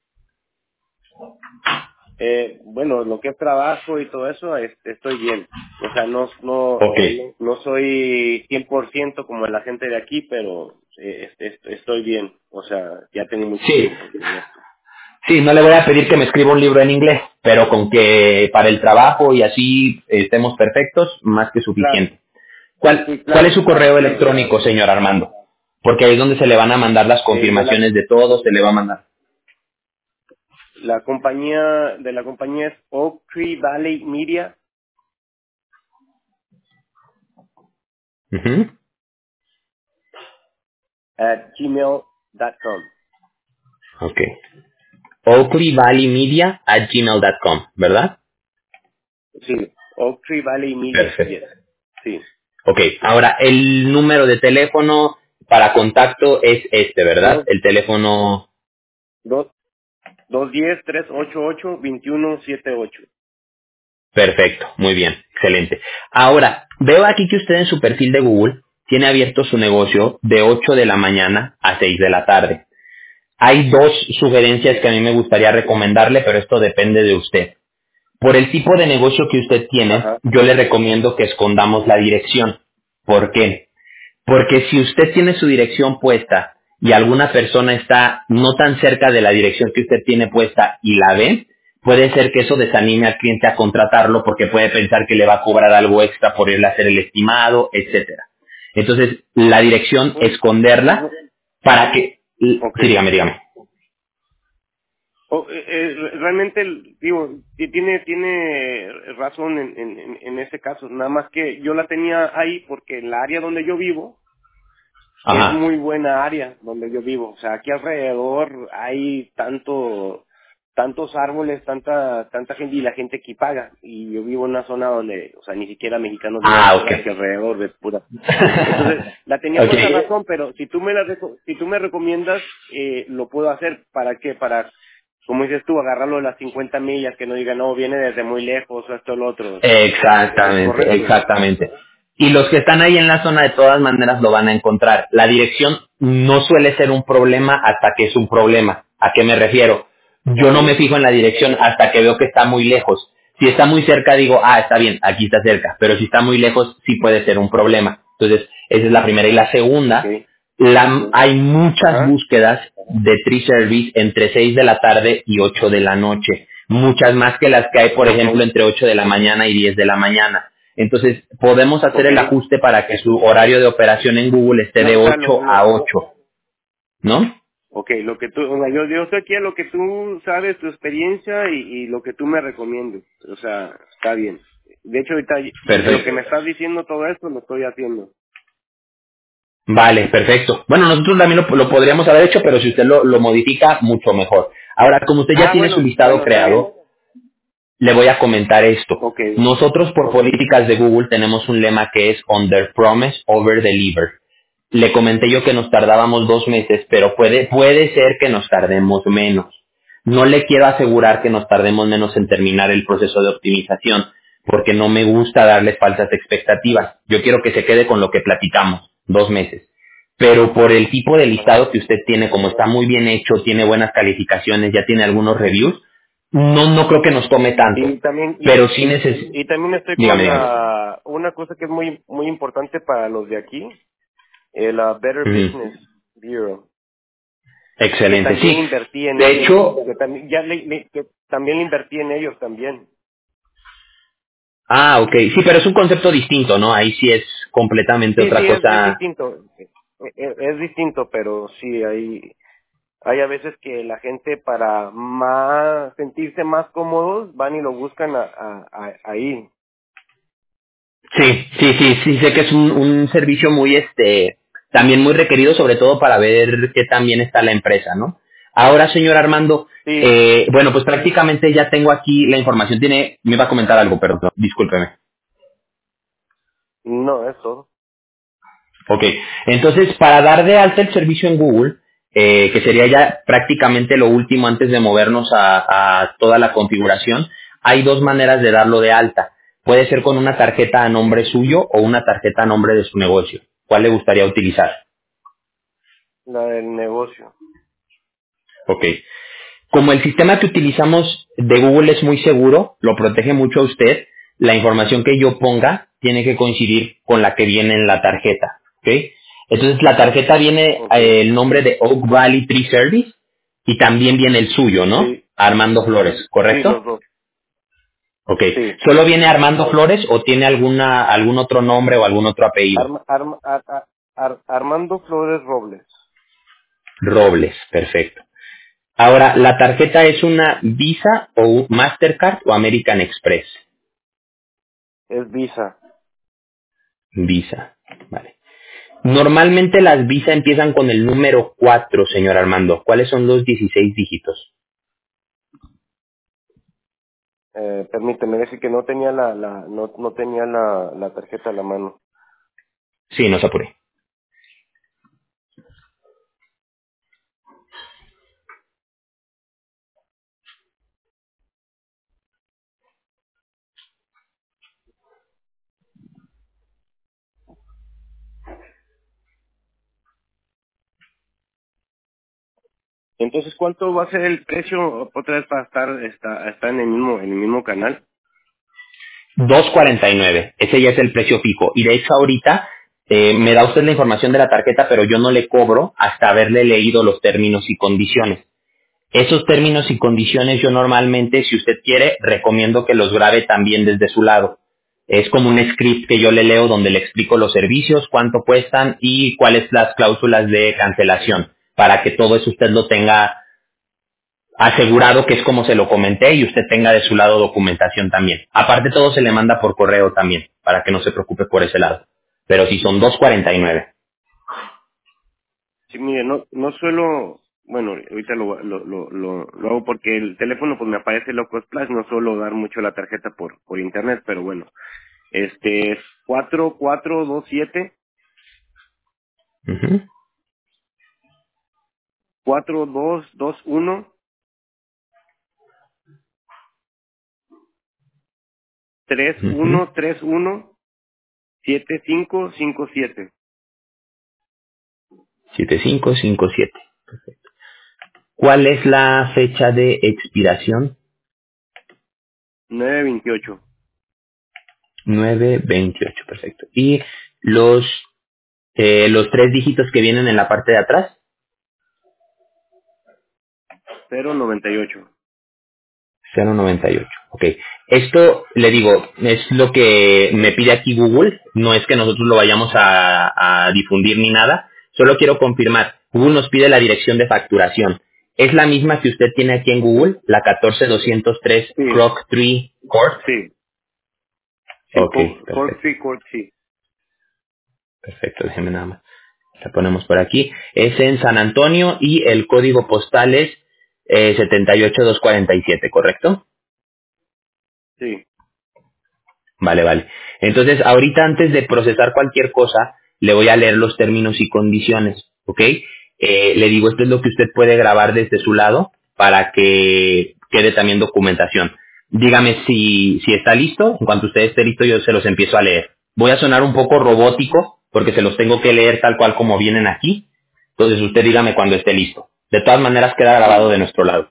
Eh, bueno, lo que es trabajo y todo eso, es- estoy bien. O sea, no, no, Ok. no soy cien por ciento como la gente de aquí, pero eh, es- es- estoy bien. O sea, ya tengo mucho Sí, tiempo en esto. sí, no le voy a pedir que me escriba un libro en inglés, pero con que para el trabajo y así estemos perfectos, más que Claro, suficiente. ¿Cuál, sí, cuál es claro, su claro, correo sí. electrónico, señor Armando? Porque ahí es donde se le van a mandar las Eh, de la, confirmaciones de todo, se le va a mandar. la compañía, de la compañía es Oak Tree Valley Media Ujú. at gmail dot com. Ok. Oakley Valley Media at gmail punto com, ¿verdad? Sí, Oak Tree Valley Media, yes. Perfecto. Sí. Ok, ahora el número de teléfono para contacto es este, ¿verdad? Dos, El teléfono. dos, dos diez, tres ocho ocho, veintiuno siete ocho. Perfecto, muy bien, excelente. Ahora, veo aquí que usted en su perfil de Google tiene abierto su negocio de ocho de la mañana a seis de la tarde. Hay dos sugerencias que a mí me gustaría recomendarle, pero esto depende de usted. Por el tipo de negocio que usted tiene, Ajá. yo le recomiendo que escondamos la dirección. ¿Por qué? Porque si usted tiene su dirección puesta y alguna persona está no tan cerca de la dirección que usted tiene puesta y la ve, puede ser que eso desanime al cliente a contratarlo porque puede pensar que le va a cobrar algo extra por irle a hacer el estimado, etcétera. Entonces, la dirección, Pues, esconderla no, para que... Sí, ok. dígame, dígame. O, eh, eh, realmente, digo, ti- tiene tiene razón en, en, en en ese caso. Nada más que yo la tenía ahí porque en la área donde yo vivo es Ajá. muy buena área donde yo vivo. O sea, aquí alrededor hay tanto tantos árboles, tanta tanta gente y la gente aquí paga. Y yo vivo en una zona donde, o sea, ni siquiera mexicanos viven Ah, ok. aquí alrededor de pura. Entonces, la tenía por esa ok. razón, pero si tú me la reco- si tú me recomiendas, eh, lo puedo hacer. ¿Para qué? Para, como dices tú, agarrarlo de las cincuenta millas, que no diga, no, viene desde muy lejos o esto o lo otro. ¿Es Exactamente, correcto? exactamente. Y los que están ahí en la zona de todas maneras lo van a encontrar. La dirección no suele ser un problema hasta que es un problema. ¿A qué me refiero? Yo Ok, no me fijo en la dirección hasta que veo que está muy lejos. Si está muy cerca digo, ah, está bien, aquí está cerca. Pero si está muy lejos sí puede ser un problema. Entonces, esa es la primera. Y la ok. segunda, la- hay muchas Ajá, búsquedas de tree service entre seis de la tarde y ocho de la noche. Muchas más que las que hay, por ok, ejemplo, entre ocho de la mañana y diez de la mañana. Entonces, podemos hacer ok. el ajuste para que su horario de operación en Google esté No, de o sea, lo, ocho a lo, ocho, ¿no? ok, lo que tú, o sea, yo, yo estoy aquí a lo que tú sabes, tu experiencia y, y lo que tú me recomiendas. O sea, está bien. De hecho, ahorita en lo que Perfecto. me estás diciendo todo esto lo estoy haciendo. Vale, perfecto. Bueno, nosotros también lo, lo podríamos haber hecho, pero si usted lo, lo modifica, mucho mejor. Ahora, como usted ya Ah, tiene su bueno, listado bueno, está bien. creado, le voy a comentar esto. Ok, Nosotros por políticas de Google tenemos un lema que es Under Promise, Over Deliver. Le comenté yo que nos tardábamos dos meses, pero puede, puede ser que nos tardemos menos. No le quiero asegurar que nos tardemos menos en terminar el proceso de optimización, porque no me gusta darle falsas expectativas. Yo quiero que se quede con lo que platicamos, dos meses. Pero por el tipo de ajá. listado que usted tiene, como está muy bien hecho, tiene buenas calificaciones, ya tiene algunos reviews, no, no creo que nos tome tanto. Y también, y, Pero sí necesito... y también estoy Dígame, con dígame. ah, una cosa que es muy, muy importante para los de aquí, el ah, Better Ujú. Business Bureau, que Excelente, también sí. invertí en De ellos, hecho, que también, ya le- le- que también invertí en ellos también. ah, ok, sí, pero es un concepto distinto, ¿no? Ahí sí es completamente Sí, otra sí, es, es cosa. distinto, es, es distinto, pero sí, hay, hay a veces que la gente para más sentirse más cómodos van y lo buscan a, a- a- ahí. Sí, sí, sí, sí, sé que es un, un servicio muy, este, también muy requerido, sobre todo para ver qué tan bien está la empresa, ¿no? Ahora, señor Armando, Sí, eh, bueno, pues prácticamente ya tengo aquí la información. Tiene, me iba a comentar algo, perdón, discúlpeme. no, es todo. Ok, entonces para dar de alta el servicio en Google, eh, que sería ya prácticamente lo último antes de movernos a, a toda la configuración, hay dos maneras de darlo de alta. Puede ser con una tarjeta a nombre suyo o una tarjeta a nombre de su negocio. ¿Cuál le gustaría utilizar? La del negocio. Ok. Como el sistema que utilizamos de Google es muy seguro, lo protege mucho a usted, la información que yo ponga tiene que coincidir con la que viene en la tarjeta. ¿Ok? Entonces la tarjeta viene Ok. eh, el nombre de Oak Valley Tree Service y también viene el suyo, ¿no? Sí, Armando Flores, sí, los ¿correcto? dos. Ok. Sí. ¿Solo viene Armando Flores o tiene alguna algún otro nombre o algún otro apellido? Arma, Arma- Ar- Ar- Ar- Armando Flores Robles. Robles, perfecto. Ahora, ¿la tarjeta es una Visa o un Mastercard o American Express? Es Visa. Visa, vale. Normalmente las Visa empiezan con el número cuatro, señor Armando. ¿Cuáles son los dieciséis dígitos? Eh, permíteme decir que no tenía la, la no, no tenía la, la tarjeta a la mano. Sí, no se apure. Entonces, ¿cuánto va a ser el precio otra vez para estar está, está en el mismo en el mismo canal? dos cuarenta y nueve. Ese ya es el precio fijo. Y de hecho ahorita eh, me da usted la información de la tarjeta, pero yo no le cobro hasta haberle leído los términos y condiciones. Esos términos y condiciones yo normalmente, si usted quiere, recomiendo que los grabe también desde su lado. Es como un script que yo le leo donde le explico los servicios, cuánto cuestan y cuáles las cláusulas de cancelación, para que todo eso usted lo tenga asegurado, que es como se lo comenté, y usted tenga de su lado documentación también. Aparte todo se le manda por correo también, para que no se preocupe por ese lado. Pero si son dos cuarenta y nueve. Sí, mire, no no suelo, bueno, ahorita lo, lo, lo, lo, lo hago porque el teléfono pues me aparece Locos Plus, no suelo dar mucho la tarjeta por por internet, pero bueno. Este es cuatro cuatro dos siete Ujú, cuatro dos dos uno tres ujú. uno tres uno siete cinco cinco siete siete cinco cinco siete. ¿Cuál es la fecha de expiración? nueve veintiocho nueve veintiocho, perfecto. ¿Y los, eh, los tres dígitos que vienen en la parte de atrás? cero noventa y ocho. cero noventa y ocho. Ok. Esto, le digo, es lo que me pide aquí Google. No es que nosotros lo vayamos a, a difundir ni nada. Solo quiero confirmar. Google nos pide la dirección de facturación. ¿Es la misma que usted tiene aquí en Google? La catorce doscientos tres Sí, Croc Tree Court. sí, sí, Ok, Co- Court perfecto. Free Court, sí, Perfecto, déjeme nada más. La ponemos por aquí. Es en San Antonio y el código postal es eh, setenta y ocho doscientos cuarenta y siete, ¿correcto? sí. Vale, vale. Entonces, ahorita antes de procesar cualquier cosa, le voy a leer los términos y condiciones, ¿ok? Eh, le digo, esto es lo que usted puede grabar desde su lado para que quede también documentación. Dígame si, si está listo. En cuanto usted esté listo, yo se los empiezo a leer. Voy a sonar un poco robótico porque se los tengo que leer tal cual como vienen aquí. Entonces, usted dígame cuando esté listo. De todas maneras, queda grabado de Mm, nuestro lado.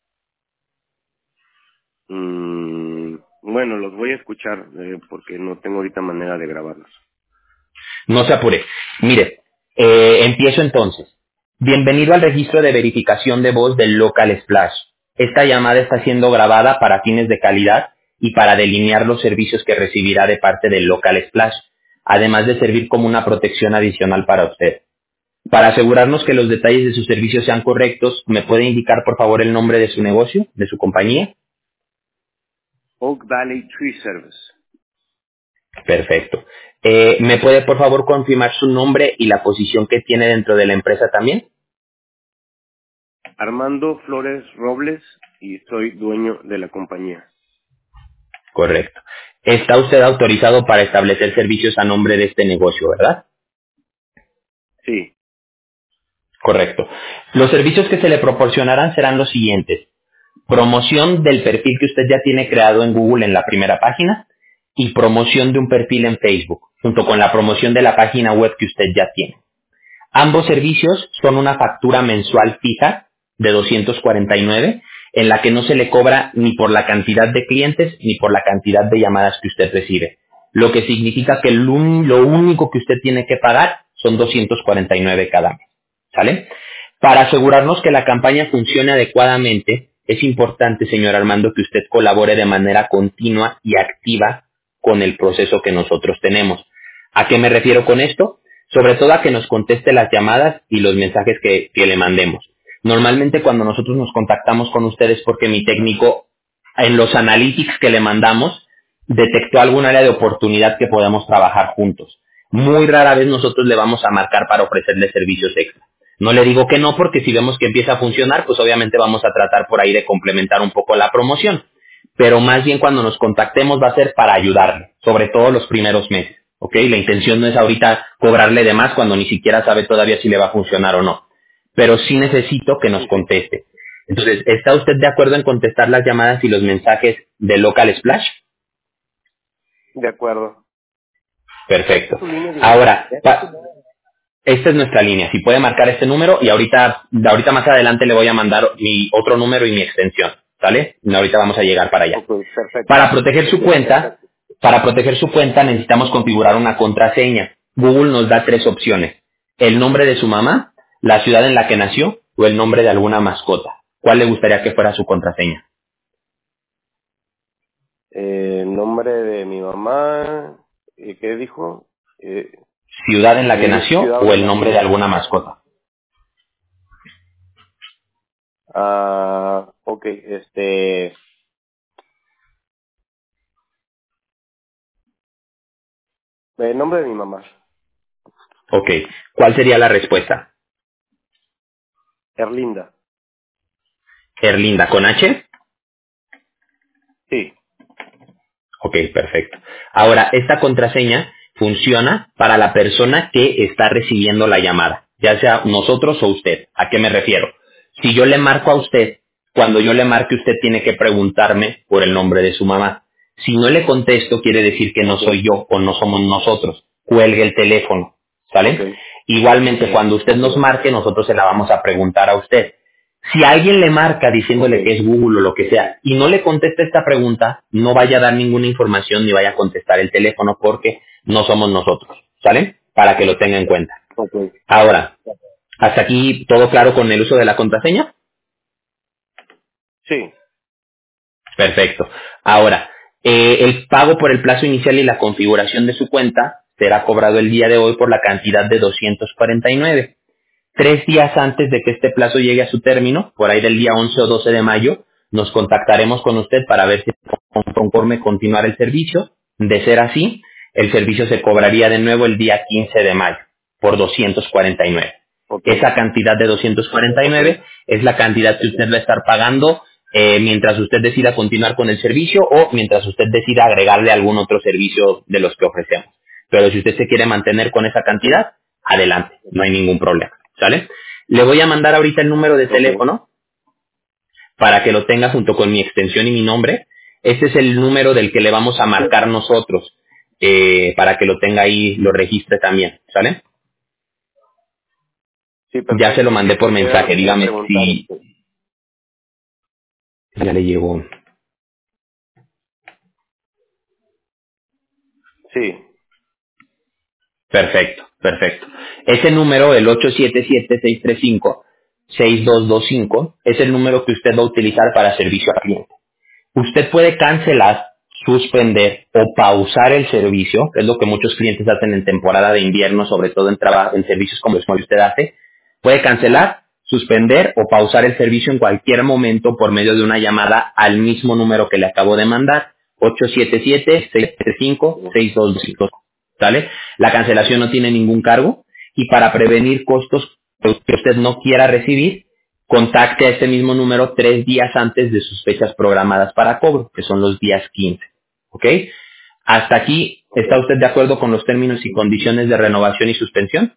mm, bueno, los voy a escuchar eh, porque no tengo ahorita manera de grabarlos. No se apure. Mire, eh, empiezo entonces. Bienvenido al registro de verificación de voz del Local Splash. Esta llamada está siendo grabada para fines de calidad y para delinear los servicios que recibirá de parte del Local Splash, además de servir como una protección adicional para usted. Para asegurarnos que los detalles de sus servicios sean correctos, ¿me puede indicar por favor el nombre de su negocio, de su compañía? Oak Valley Tree Service. Perfecto. Eh, ¿Me puede por favor confirmar su nombre y la posición que tiene dentro de la empresa también? Armando Flores Robles y soy dueño de la compañía. Correcto. Está usted autorizado para establecer servicios a nombre de este negocio, ¿verdad? Sí, Correcto. Los servicios que se le proporcionarán serán los siguientes. Promoción del perfil que usted ya tiene creado en Google en la primera página y promoción de un perfil en Facebook, junto con la promoción de la página web que usted ya tiene. Ambos servicios son una factura mensual fija de doscientos cuarenta y nueve, en la que no se le cobra ni por la cantidad de clientes ni por la cantidad de llamadas que usted recibe. Lo que significa que lo único que usted tiene que pagar son doscientos cuarenta y nueve cada mes. ¿Sale? Para asegurarnos que la campaña funcione adecuadamente, es importante, señor Armando, que usted colabore de manera continua y activa con el proceso que nosotros tenemos. ¿A qué me refiero con esto? Sobre todo a que nos conteste las llamadas y los mensajes que, que le mandemos. Normalmente cuando nosotros nos contactamos con ustedes porque mi técnico en los analytics que le mandamos detectó algún área de oportunidad que podamos trabajar juntos. Muy rara vez nosotros le vamos a marcar para ofrecerle servicios extra. No le digo que no, porque si vemos que empieza a funcionar, pues obviamente vamos a tratar por ahí de complementar un poco la promoción. Pero más bien cuando nos contactemos va a ser para ayudarle, sobre todo los primeros meses. ¿Ok? La intención no es ahorita cobrarle de más cuando ni siquiera sabe todavía si le va a funcionar o no. Pero sí necesito que nos sí, sí, conteste. Entonces, ¿está usted de acuerdo en contestar las llamadas y los mensajes de Local Splash? de acuerdo. ¿Esta Perfecto. es tu línea directa? Ahora, pa- esta es nuestra línea. Si puede marcar este número y ahorita, ahorita más adelante le voy a mandar mi otro número y mi extensión. ¿Sale? Y ahorita vamos a llegar para allá. Ok, perfecto. Para proteger su cuenta, para proteger su cuenta necesitamos configurar una contraseña. Google nos da tres opciones. El nombre de su mamá, la ciudad en la que nació o el nombre de alguna mascota. ¿Cuál le gustaría que fuera su contraseña? Eh, nombre de mi mamá, ¿y qué dijo? Eh, ¿Ciudad en la que eh, nació ciudad o de el nombre de nacimiento. alguna mascota? Ah, ok, este, el nombre de mi mamá, Ok. ¿Cuál sería la respuesta? Erlinda. Erlinda, ¿con H? Sí, Ok, perfecto. Ahora, esta contraseña funciona para la persona que está recibiendo la llamada, ya sea nosotros o usted. ¿A qué me refiero? Si yo le marco a usted, cuando yo le marque usted tiene que preguntarme por el nombre de su mamá. Si no le contesto, quiere decir que no ok, soy yo o no somos nosotros. Cuelgue el teléfono, ok, ¿sale? Igualmente, cuando usted nos marque, nosotros se la vamos a preguntar a usted. Si alguien le marca ok, diciéndole que es Google o lo que sea y no le contesta esta pregunta, no vaya a dar ninguna información ni vaya a contestar el teléfono porque no somos nosotros, ¿sale? Para que lo tenga en cuenta. ok. Ahora, ¿hasta aquí todo claro con el uso de la contraseña? Sí, Perfecto. Ahora, eh, el pago por el plazo inicial y la configuración de su cuenta será cobrado el día de hoy por la cantidad de doscientos cuarenta y nueve. Tres días antes de que este plazo llegue a su término, por ahí del día once o doce de mayo, nos contactaremos con usted para ver si es conforme continuar el servicio. De ser así, el servicio se cobraría de nuevo el día quince de mayo por doscientos cuarenta y nueve. ok, Esa cantidad de doscientos cuarenta y ok, nueve es la cantidad que usted va a estar pagando eh, mientras usted decida continuar con el servicio o mientras usted decida agregarle algún otro servicio de los que ofrecemos. Pero si usted se quiere mantener con esa ok, cantidad, adelante, no hay ningún problema. ¿Sale? Le voy a mandar ahorita el número de ok, teléfono para que lo tenga junto con mi extensión y mi nombre. Este es el número del que le vamos a marcar nosotros eh, para que lo tenga ahí, lo registre también. ¿Sale? sí, Ya se lo perfecto. Y mandé por quisiera mensaje. eh, Dígame preguntar, si este, ya le llegó. sí, Perfecto, perfecto. Ese número, el ocho siete siete, seis tres cinco, seis dos dos cinco, es el número que usted va a utilizar para servicio al cliente. Usted puede cancelar, suspender o pausar el servicio, que es lo que muchos clientes hacen en temporada de invierno, sobre todo en, traba- en servicios como los que usted hace. Puede cancelar, suspender o pausar el servicio en cualquier momento por medio de una llamada al mismo número que le acabo de mandar, ocho siete siete, seis tres cinco, seis dos dos cinco. ¿Sale? La cancelación no tiene ningún cargo y para prevenir costos que usted no quiera recibir, contacte a este mismo número tres días antes de sus fechas programadas para cobro, que son los días quince. ¿Ok? Hasta aquí, Ok. ¿está usted de acuerdo con los términos y condiciones de renovación y suspensión?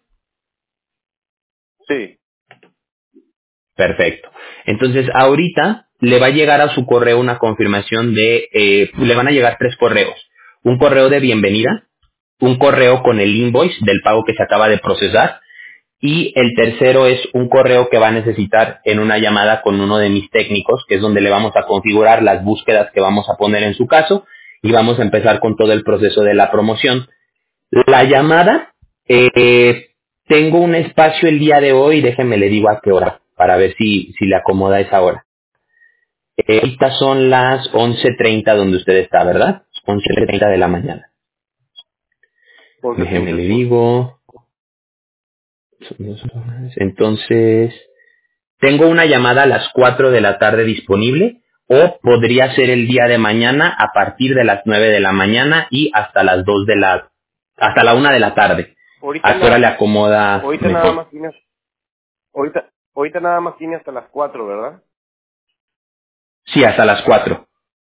Sí. Perfecto. Entonces, ahorita le va a llegar a su correo una confirmación de, eh, le van a llegar tres correos. Un correo de bienvenida, un correo con el invoice del pago que se acaba de procesar y el tercero es un correo que va a necesitar en una llamada con uno de mis técnicos, que es donde le vamos a configurar las búsquedas que vamos a poner en su caso y vamos a empezar con todo el proceso de la promoción. La llamada, eh, tengo un espacio el día de hoy, déjeme le digo a qué hora, para ver si, si le acomoda esa hora. Eh, Estas son las once treinta donde usted está, ¿verdad? once treinta de la mañana. once Déjeme treinta, le sí. digo. Son dos horas. Entonces, tengo una llamada a las cuatro de la tarde disponible o podría ser el día de mañana a partir de las nueve de la mañana y hasta las dos de la, hasta la una de la tarde. Ahorita ¿A qué hora le nada, acomoda ahorita nada mejor? más tiene, ahorita, ahorita nada más tiene hasta las cuatro, ¿verdad? Sí, hasta las cuatro.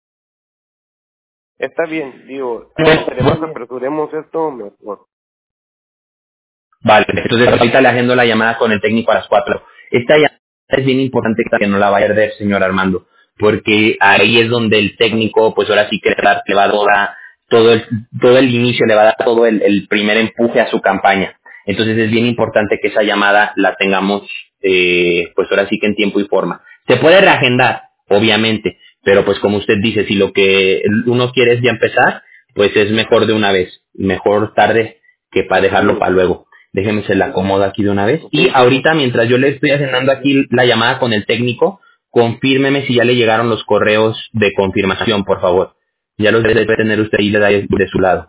Está bien, digo, Bueno, entre más apresuremos esto, mejor. vale, entonces ahorita le agendo la llamada con el técnico a las cuatro. Esta llamada es bien importante que no la vaya a perder, señor Armando, porque ahí es donde el técnico, pues ahora sí que le va le va a dar todo el, todo el inicio, le va a dar todo el, el primer empuje a su campaña. Entonces es bien importante que esa llamada la tengamos, eh, pues ahora sí que en tiempo y forma. Se puede reagendar, obviamente, pero pues como usted dice, si lo que uno quiere es ya empezar, pues es mejor de una vez, mejor tarde que para dejarlo Sí. para luego. Déjeme se la acomodo aquí de una vez. Ok, Y sí, sí. ahorita, mientras yo le estoy agendando aquí la llamada con el técnico, confírmeme si ya le llegaron los correos de confirmación, por favor. Ya los debe tener usted ahí de, de su lado.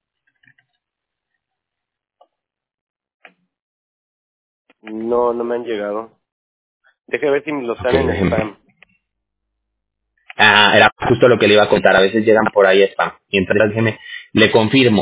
No, no me han llegado. Deje ver si lo Ok, están en déjeme. spam. Ah, era justo lo que le iba a contar. A veces llegan por ahí a spam. Y entonces déjeme, le confirmo.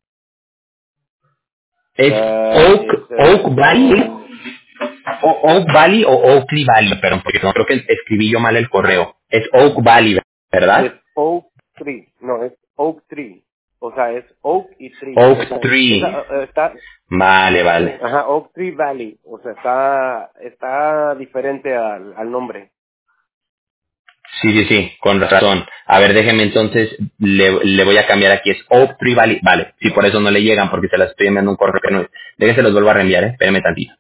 Es Ah, es, Oak, Oak Valley, ah, o Oak Valley o Oakley Valley, perdón, porque no creo que escribí yo mal el correo. Es Oak Valley, es ¿verdad? Oak Tree. No, es Oak Tree. O sea, es Oak y Tree. O Oak sea, esa, Tree. ah, está, Vale, vale. ajá, Oak Tree Valley. O sea, está, está diferente al, al nombre. Sí, sí, sí, con razón. A ver, déjeme entonces, le, le voy a cambiar aquí, es Oak Tree Valley. Vale, sí, por eso no le llegan, porque se las estoy enviando un correo que no es. Déjense los vuelvo a reenviar, ¿eh? Espéreme tantito.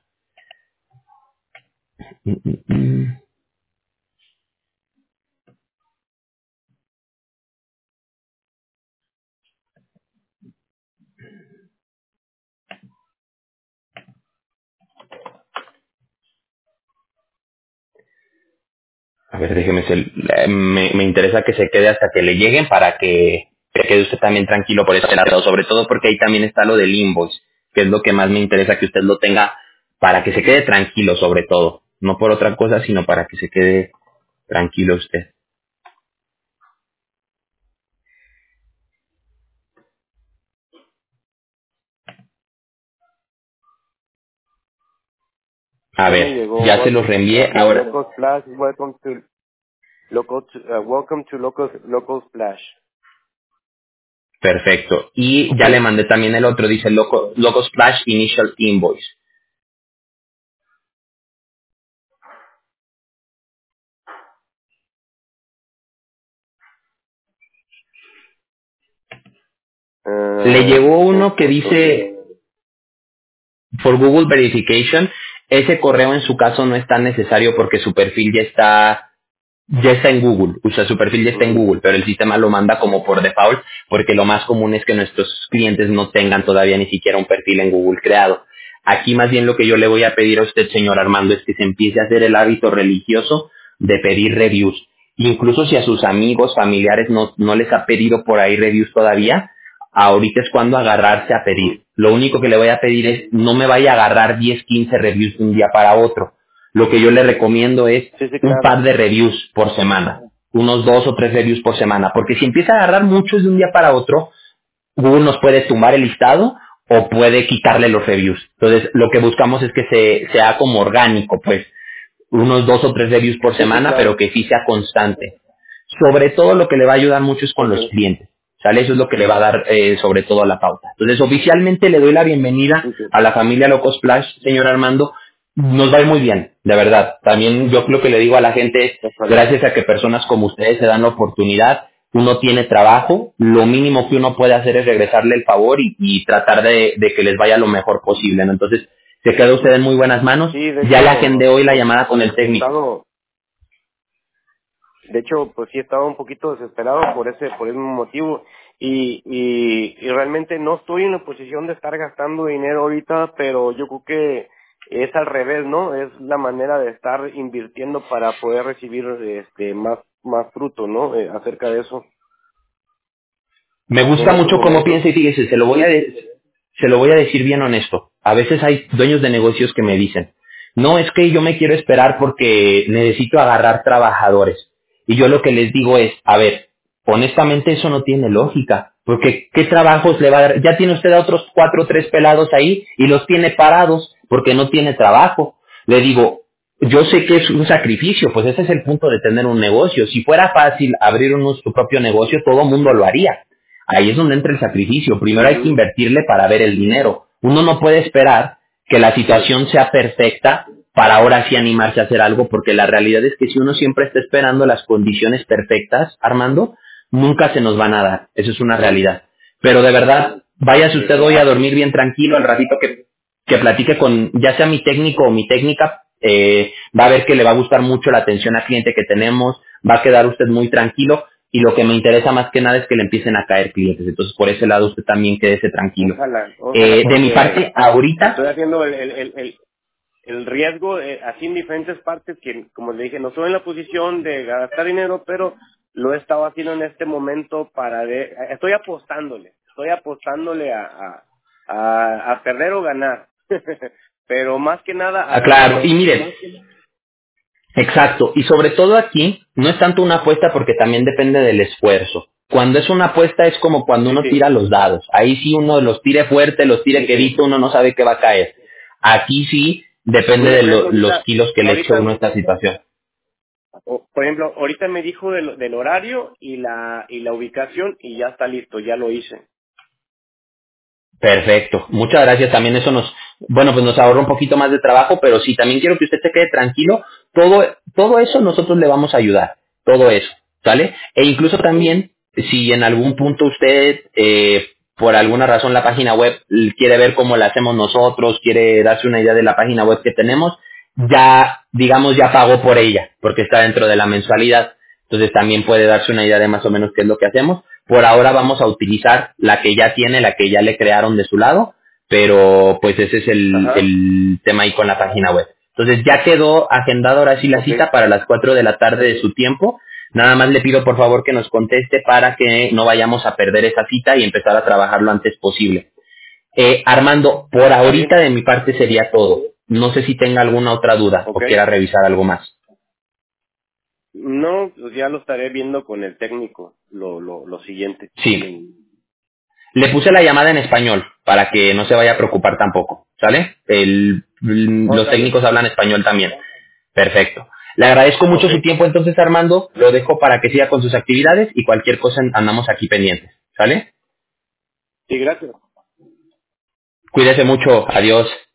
Mm, mm, mm. A ver, déjeme, se- eh, me, me interesa que se quede hasta que le lleguen para que se quede usted también tranquilo por este lado, sobre todo porque ahí también está lo del invoice, que es lo que más me interesa que usted lo tenga para que se quede tranquilo sobre todo. No por otra cosa, sino para que se quede tranquilo usted. A Ya me ver, llegó. ya se What, los reenvié. okay, Ahora, Local Splash. Welcome to local. To, uh, welcome to local local splash. perfecto. Y ya le Okay. mandé también el otro, dice Loco, Loco Splash Initial Invoice. Le Uh, llegó for uno que okay. dice for Google Verification. Ese correo en su caso no es tan necesario porque su perfil ya está ya está en Google, o sea, su perfil ya está en Mhm. Google, pero el sistema lo manda como por default, porque lo más común es que nuestros clientes no tengan todavía ni siquiera un perfil en Google creado. Aquí más bien lo que yo le voy a pedir a usted, señor Armando, es que se empiece a hacer el hábito religioso de pedir reviews. Incluso si a sus amigos, familiares no, no les ha pedido por ahí reviews todavía, ahorita es cuando agarrarse a Mhm. pedir. Lo único que le voy a pedir es no me vaya a agarrar diez, quince reviews de un día para otro. Lo que yo le recomiendo es Sí, sí, un claro. par de reviews por semana, unos dos o tres reviews por semana, porque si empieza a agarrar muchos de un día para otro, Google nos puede tumbar el listado o puede quitarle los reviews. Entonces, lo que buscamos es que se, sea como orgánico, pues. unos dos o tres reviews por Sí, sí, semana, claro. pero que sí sea constante. Sobre todo lo que le va a ayudar mucho es con Ok. los clientes, ¿sale? Eso es lo que le va a dar eh, sobre todo la pauta. Entonces, oficialmente le doy la bienvenida Ok. a la familia Loco Splash, señor Armando. Nos va a ir muy bien, de verdad. También yo lo que le digo a la gente es, Ojalá. gracias a que personas como ustedes se dan la oportunidad, uno tiene trabajo, lo mínimo que uno puede hacer es regresarle el favor y, y tratar de, de que les vaya lo mejor posible, ¿no? Entonces, se queda usted en muy buenas manos. Sí, de Ya le hecho, agendé hoy la pues, llamada con el he técnico. estado, de hecho, pues sí estaba un poquito desesperado por ese, por ese motivo y, y, y realmente no estoy en la posición de estar gastando dinero ahorita, pero yo creo que es al revés, ¿no? Es la manera de estar invirtiendo para poder recibir, este, más, más fruto, ¿no? Eh, acerca de eso, Me en gusta estos mucho cómo momentos. piensa y fíjese, se lo voy a de- se lo voy a decir bien honesto. A veces hay dueños de negocios que me dicen, no, es que yo me quiero esperar porque necesito agarrar trabajadores. Y yo lo que les digo es, a ver, honestamente eso no tiene lógica. Porque ¿qué trabajos le va a dar? Ya tiene usted a otros cuatro o tres pelados ahí y los tiene parados porque no tiene trabajo. Le digo, yo sé que es un sacrificio, pues ese es el punto de tener un negocio. Si fuera fácil abrir uno su propio negocio, todo mundo lo haría. Ahí es donde entra el sacrificio. Primero hay que Ujú. invertirle para ver el dinero. Uno no puede esperar que la Sí, situación sea perfecta para ahora sí animarse a hacer algo, porque la realidad es que si uno siempre está esperando las condiciones perfectas, Armando, nunca se nos van a dar. Eso es una realidad. Pero de verdad, váyase usted hoy a dormir bien tranquilo, al ratito que, que platique con, ya sea mi técnico o mi técnica, eh, va a ver que le va a gustar mucho la atención al cliente que tenemos, va a quedar usted muy tranquilo y lo que me interesa más que nada es que le empiecen a caer clientes. Entonces, por ese lado, usted también quédese tranquilo. ojalá, ojalá Eh, de mi porque parte, ahorita, estoy haciendo el, el, el, el- el riesgo eh, así en diferentes partes que, como le dije, no estoy en la posición de gastar dinero, pero lo he estado haciendo en este momento para de, estoy apostándole, estoy apostándole a, a, a, a perder o ganar, pero más que nada a ah, claro, ganar. y mire, exacto, y sobre todo aquí, no es tanto una apuesta porque también depende del esfuerzo. Cuando es una apuesta es como cuando Sí, uno sí, tira los dados. Ahí sí uno los tire fuerte, los tire sí, sí. quedito, uno no sabe qué va a caer. Aquí sí depende Mire, de por ejemplo, lo- los ahorita, kilos que le eche ahorita, uno a esta situación. o- por ejemplo, ahorita me dijo del, del horario y la, y la ubicación y ya está listo, ya lo hice. Perfecto. Muchas gracias. También eso nos, bueno, pues nos ahorra un poquito más de trabajo, pero sí, también quiero que usted se quede tranquilo. Todo, todo eso nosotros le vamos a ayudar. Todo eso, ¿sale? E incluso también, si en algún punto usted, eh, por alguna razón la página web l- quiere ver cómo la hacemos nosotros, quiere darse una idea de la página web que tenemos, ya, digamos, ya pagó por ella, porque está dentro de la mensualidad. Entonces también puede darse una idea de más o menos qué es lo que hacemos. Por ahora vamos a utilizar la que ya tiene, la que ya le crearon de su lado, pero pues ese es el, Ajá, el tema ahí con la página web. Entonces ya quedó agendada ahora sí la ok. cita para las cuatro de la tarde de su tiempo. Nada más le pido por favor que nos conteste para que no vayamos a perder esa cita y empezar a trabajar lo antes posible. Eh, Armando, por ¿Está bien? ahorita de mi parte sería todo. No sé si tenga alguna otra duda o Ok. quiera revisar algo más. No, pues ya lo estaré viendo con el técnico, lo, lo, lo siguiente. Sí. Le puse la llamada en español para que no se vaya a preocupar tampoco, ¿sale? El- Oh, los está bien. técnicos hablan español también. Perfecto. Le agradezco mucho Ok. su tiempo entonces, Armando. Lo dejo para que siga con sus actividades y cualquier cosa andamos aquí pendientes, ¿sale? Sí, gracias. Cuídese mucho. Adiós.